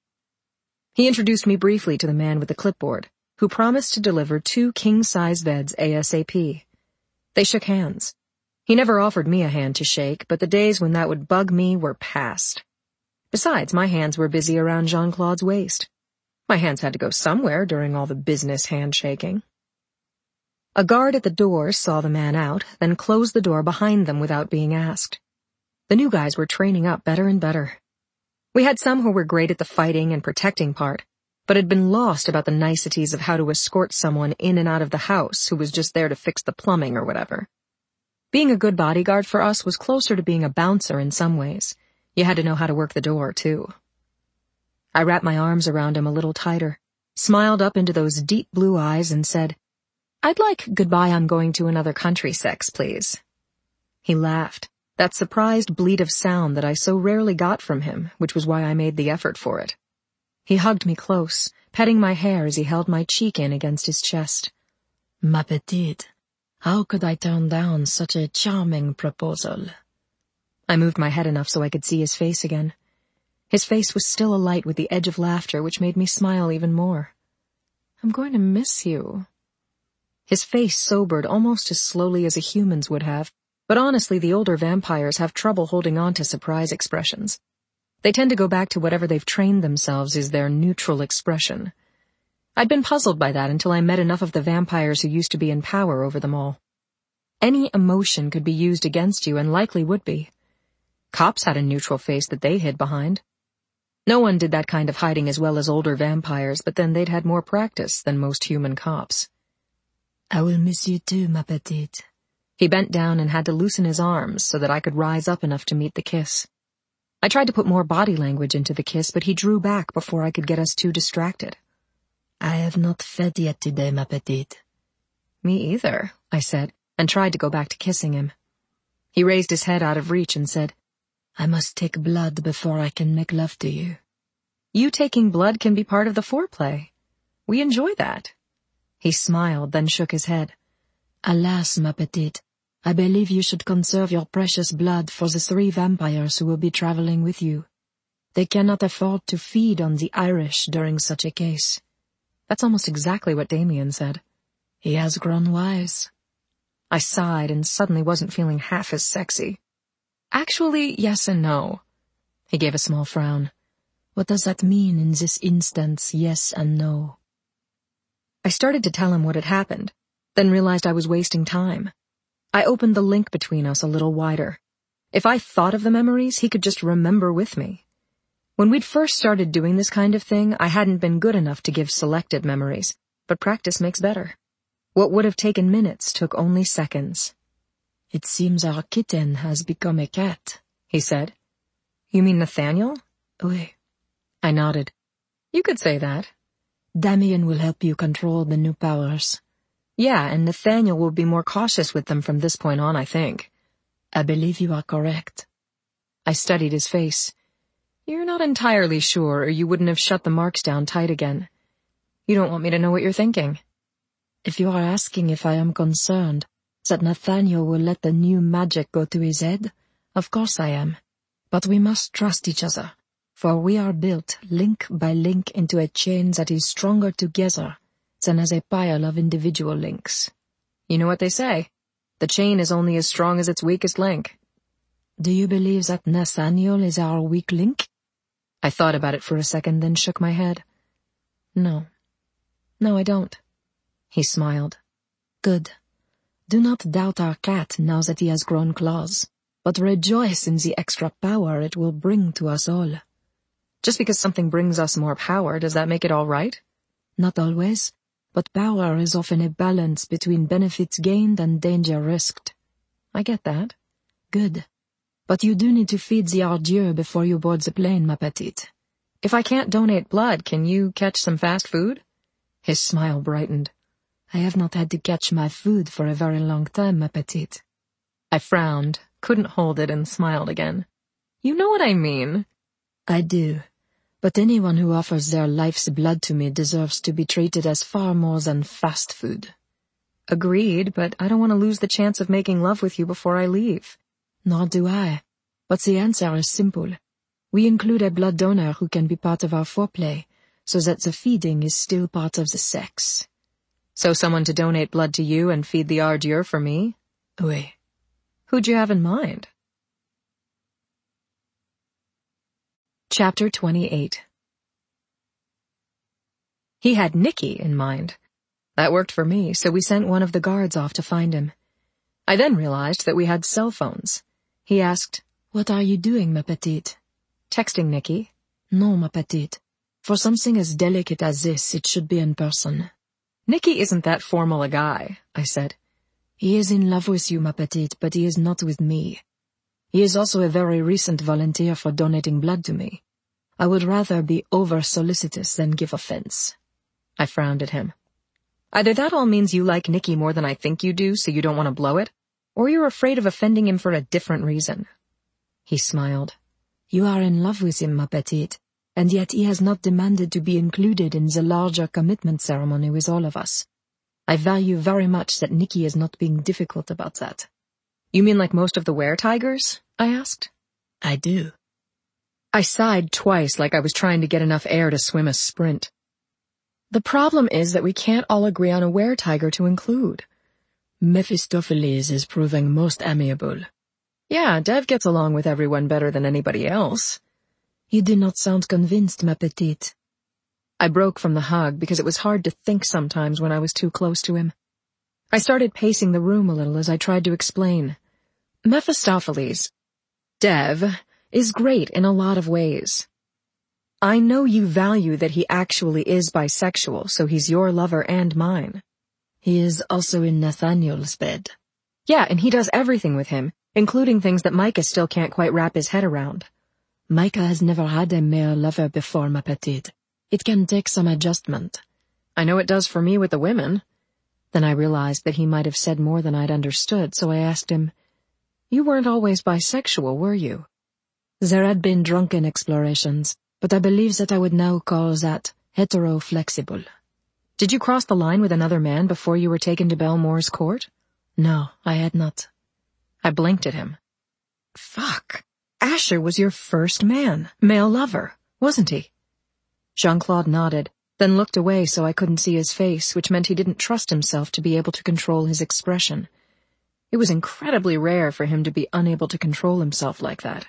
[SPEAKER 1] He introduced me briefly to the man with the clipboard, who promised to deliver two king-size beds ASAP. They shook hands. He never offered me a hand to shake, but the days when that would bug me were past. Besides, my hands were busy around Jean-Claude's waist. My hands had to go somewhere during all the business handshaking. A guard at the door saw the man out, then closed the door behind them without being asked. The new guys were training up better and better. We had some who were great at the fighting and protecting part, but had been lost about the niceties of how to escort someone in and out of the house who was just there to fix the plumbing or whatever. Being a good bodyguard for us was closer to being a bouncer in some ways. You had to know how to work the door, too. I wrapped my arms around him a little tighter, smiled up into those deep blue eyes and said, "I'd like goodbye I'm going to another country sex, please." He laughed, that surprised bleat of sound that I so rarely got from him, which was why I made the effort for it. He hugged me close, petting my hair as he held my cheek in against his chest.
[SPEAKER 3] Ma petite, how could I turn down such a charming proposal?
[SPEAKER 1] I moved my head enough so I could see his face again. His face was still alight with the edge of laughter, which made me smile even more. "I'm going to miss you." His face sobered almost as slowly as a human's would have, but honestly the older vampires have trouble holding on to surprise expressions. They tend to go back to whatever they've trained themselves is their neutral expression. I'd been puzzled by that until I met enough of the vampires who used to be in power over them all. Any emotion could be used against you and likely would be. Cops had a neutral face that they hid behind. No one did that kind of hiding as well as older vampires, but then they'd had more practice than most human cops.
[SPEAKER 3] "I will miss you too, ma petite."
[SPEAKER 1] He bent down and had to loosen his arms so that I could rise up enough to meet the kiss. I tried to put more body language into the kiss, but he drew back before I could get us too distracted.
[SPEAKER 3] "I have not fed yet today, ma petite."
[SPEAKER 1] "Me either," I said, and tried to go back to kissing him. He raised his head out of reach and said,
[SPEAKER 3] "I must take blood before I can make love to you."
[SPEAKER 1] "You taking blood can be part of the foreplay. We enjoy that." He smiled, then shook his head.
[SPEAKER 3] "Alas, ma petite, I believe you should conserve your precious blood for the three vampires who will be traveling with you. They cannot afford to feed on the Irish during such a case."
[SPEAKER 1] That's almost exactly what Damien said.
[SPEAKER 3] "He has grown wise."
[SPEAKER 1] I sighed and suddenly wasn't feeling half as sexy. "Actually, yes and no." He gave a small frown.
[SPEAKER 3] "What does that mean in this instance, yes and no?"
[SPEAKER 1] I started to tell him what had happened, then realized I was wasting time. I opened the link between us a little wider. If I thought of the memories, he could just remember with me. When we'd first started doing this kind of thing, I hadn't been good enough to give selected memories, but practice makes better. What would have taken minutes took only seconds.
[SPEAKER 3] "It seems our kitten has become a cat," he said.
[SPEAKER 1] "You mean Nathaniel?"
[SPEAKER 3] "Oui."
[SPEAKER 1] I nodded. "You could say that."
[SPEAKER 3] "Damien will help you control the new powers."
[SPEAKER 1] "Yeah, and Nathaniel will be more cautious with them from this point on, I think."
[SPEAKER 3] "I believe you are correct."
[SPEAKER 1] I studied his face. "You're not entirely sure, or you wouldn't have shut the marks down tight again. You don't want me to know what you're thinking."
[SPEAKER 3] "If you are asking if I am concerned that Nathaniel will let the new magic go to his head, of course I am. But we must trust each other, for we are built link by link into a chain that is stronger together than as a pile of individual links."
[SPEAKER 1] You know what they say. The chain is only as strong as its weakest link.
[SPEAKER 3] Do you believe that Nathaniel is our weak link?
[SPEAKER 1] I thought about it for a second, then shook my head.
[SPEAKER 3] No. No, I don't.
[SPEAKER 1] He smiled.
[SPEAKER 3] Good. Do not doubt our cat now that he has grown claws, but rejoice in the extra power it will bring to us all.
[SPEAKER 1] Just because something brings us more power, does that make it all right?
[SPEAKER 3] Not always, but power is often a balance between benefits gained and danger risked.
[SPEAKER 1] I get that.
[SPEAKER 3] Good. But you do need to feed the ardieu before you board the plane, ma petite.
[SPEAKER 1] If I can't donate blood, can you catch some fast food? His smile brightened.
[SPEAKER 3] I have not had to catch my food for a very long time, ma petite.
[SPEAKER 1] I frowned, couldn't hold it, and smiled again. You know what I mean.
[SPEAKER 3] I do. But anyone who offers their life's blood to me deserves to be treated as far more than fast food.
[SPEAKER 1] Agreed, but I don't want to lose the chance of making love with you before I leave.
[SPEAKER 3] Nor do I. But the answer is simple. We include a blood donor who can be part of our foreplay, so that the feeding is still part of the sex.
[SPEAKER 1] So someone to donate blood to you and feed the ardieu for me?
[SPEAKER 3] Oui.
[SPEAKER 1] Who'd you have in mind? Chapter twenty-eight. He had Nicky in mind. That worked for me, so we sent one of the guards off to find him. I then realized that we had cell phones. He asked,
[SPEAKER 3] What are you doing, ma petite?
[SPEAKER 1] Texting Nicky.
[SPEAKER 3] No, ma petite. For something as delicate as this, it should be in person.
[SPEAKER 1] Nicky isn't that formal a guy, I said.
[SPEAKER 3] He is in love with you, ma petite, but he is not with me. He is also a very recent volunteer for donating blood to me. I would rather be over-solicitous than give offense.
[SPEAKER 1] I frowned at him. Either that all means you like Nicky more than I think you do, so you don't want to blow it, or you're afraid of offending him for a different reason. He smiled.
[SPEAKER 3] You are in love with him, ma petite, and yet he has not demanded to be included in the larger commitment ceremony with all of us. I value very much that Nicky is not being difficult about that.
[SPEAKER 1] You mean like most of the were-tigers? I asked.
[SPEAKER 3] I do.
[SPEAKER 1] I sighed twice like I was trying to get enough air to swim a sprint. The problem is that we can't all agree on a were-tiger to include.
[SPEAKER 3] Mephistopheles is proving most amiable.
[SPEAKER 1] Yeah, Dev gets along with everyone better than anybody else.
[SPEAKER 3] You do not sound convinced, ma petite.
[SPEAKER 1] I broke from the hug because it was hard to think sometimes when I was too close to him. I started pacing the room a little as I tried to explain. Mephistopheles, Dev, is great in a lot of ways. I know you value that he actually is bisexual, so he's your lover and mine.
[SPEAKER 3] He is also in Nathaniel's bed.
[SPEAKER 1] Yeah, and he does everything with him, including things that Micah still can't quite wrap his head around.
[SPEAKER 3] Micah has never had a male lover before, ma petite. It can take some adjustment.
[SPEAKER 1] I know it does for me with the women. Then I realized that he might have said more than I'd understood, so I asked him, You weren't always bisexual, were you?
[SPEAKER 3] There had been drunken explorations, but I believe that I would now call that hetero-flexible.
[SPEAKER 1] Did you cross the line with another man before you were taken to Belmore's court?
[SPEAKER 3] No, I had not.
[SPEAKER 1] I blinked at him. Fuck. Asher was your first man, male lover, wasn't he? Jean-Claude nodded, then looked away so I couldn't see his face, which meant he didn't trust himself to be able to control his expression. It was incredibly rare for him to be unable to control himself like that.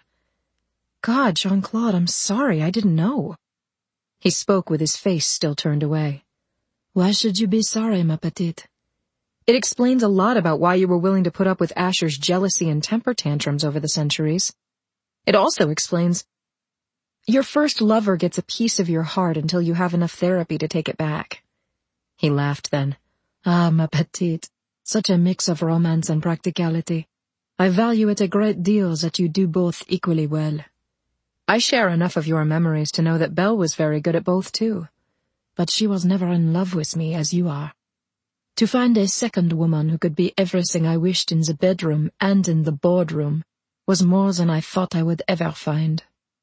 [SPEAKER 1] God, Jean-Claude, I'm sorry, I didn't know. He spoke with his face still turned away.
[SPEAKER 3] Why should you be sorry, ma petite?
[SPEAKER 1] It explains a lot about why you were willing to put up with Asher's jealousy and temper tantrums over the centuries. It also explains your first lover gets a piece of your heart until you have enough therapy to take it back. He laughed then.
[SPEAKER 3] Ah, ma petite, such a mix of romance and practicality. I value it a great deal that you do both equally well.
[SPEAKER 1] I share enough of your memories to know that Belle was very good at both too.
[SPEAKER 3] But she was never in love with me as you are. To find a second woman who could be everything I wished in the bedroom and in the boardroom was more than I thought I would ever find.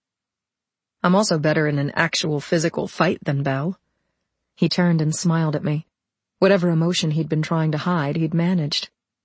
[SPEAKER 1] I'm also better in an actual physical fight than Belle. He turned and smiled at me. Whatever emotion he'd been trying to hide, he'd managed.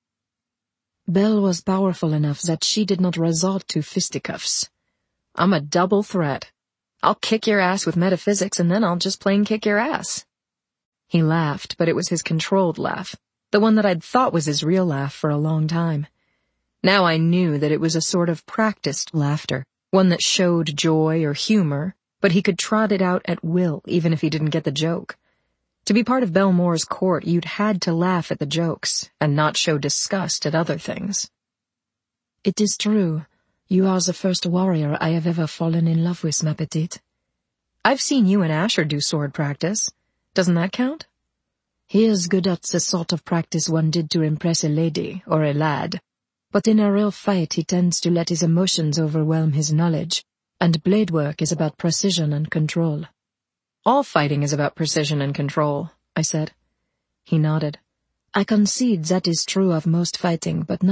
[SPEAKER 3] Belle was powerful enough that she did not resort to fisticuffs.
[SPEAKER 1] I'm a double threat. I'll kick your ass with metaphysics and then I'll just plain kick your ass. He laughed, but it was his controlled laugh, the one that I'd thought was his real laugh for a long time. Now I knew that it was a sort of practiced laughter, one that showed joy or humor, but he could trot it out at will even if he didn't get the joke. To be part of Belmore's court, you'd had to laugh at the jokes and not show disgust at other things.
[SPEAKER 3] It is true. You are the first warrior I have ever fallen in love with, ma petite.
[SPEAKER 1] I've seen you and Asher do sword practice. Doesn't that count?
[SPEAKER 3] He is good at the sort of practice one did to impress a lady or a lad, but in a real fight he tends to let his emotions overwhelm his knowledge, and blade work is about precision and control.
[SPEAKER 1] All fighting is about precision and control, I said. He nodded.
[SPEAKER 3] I concede that is true of most fighting, but not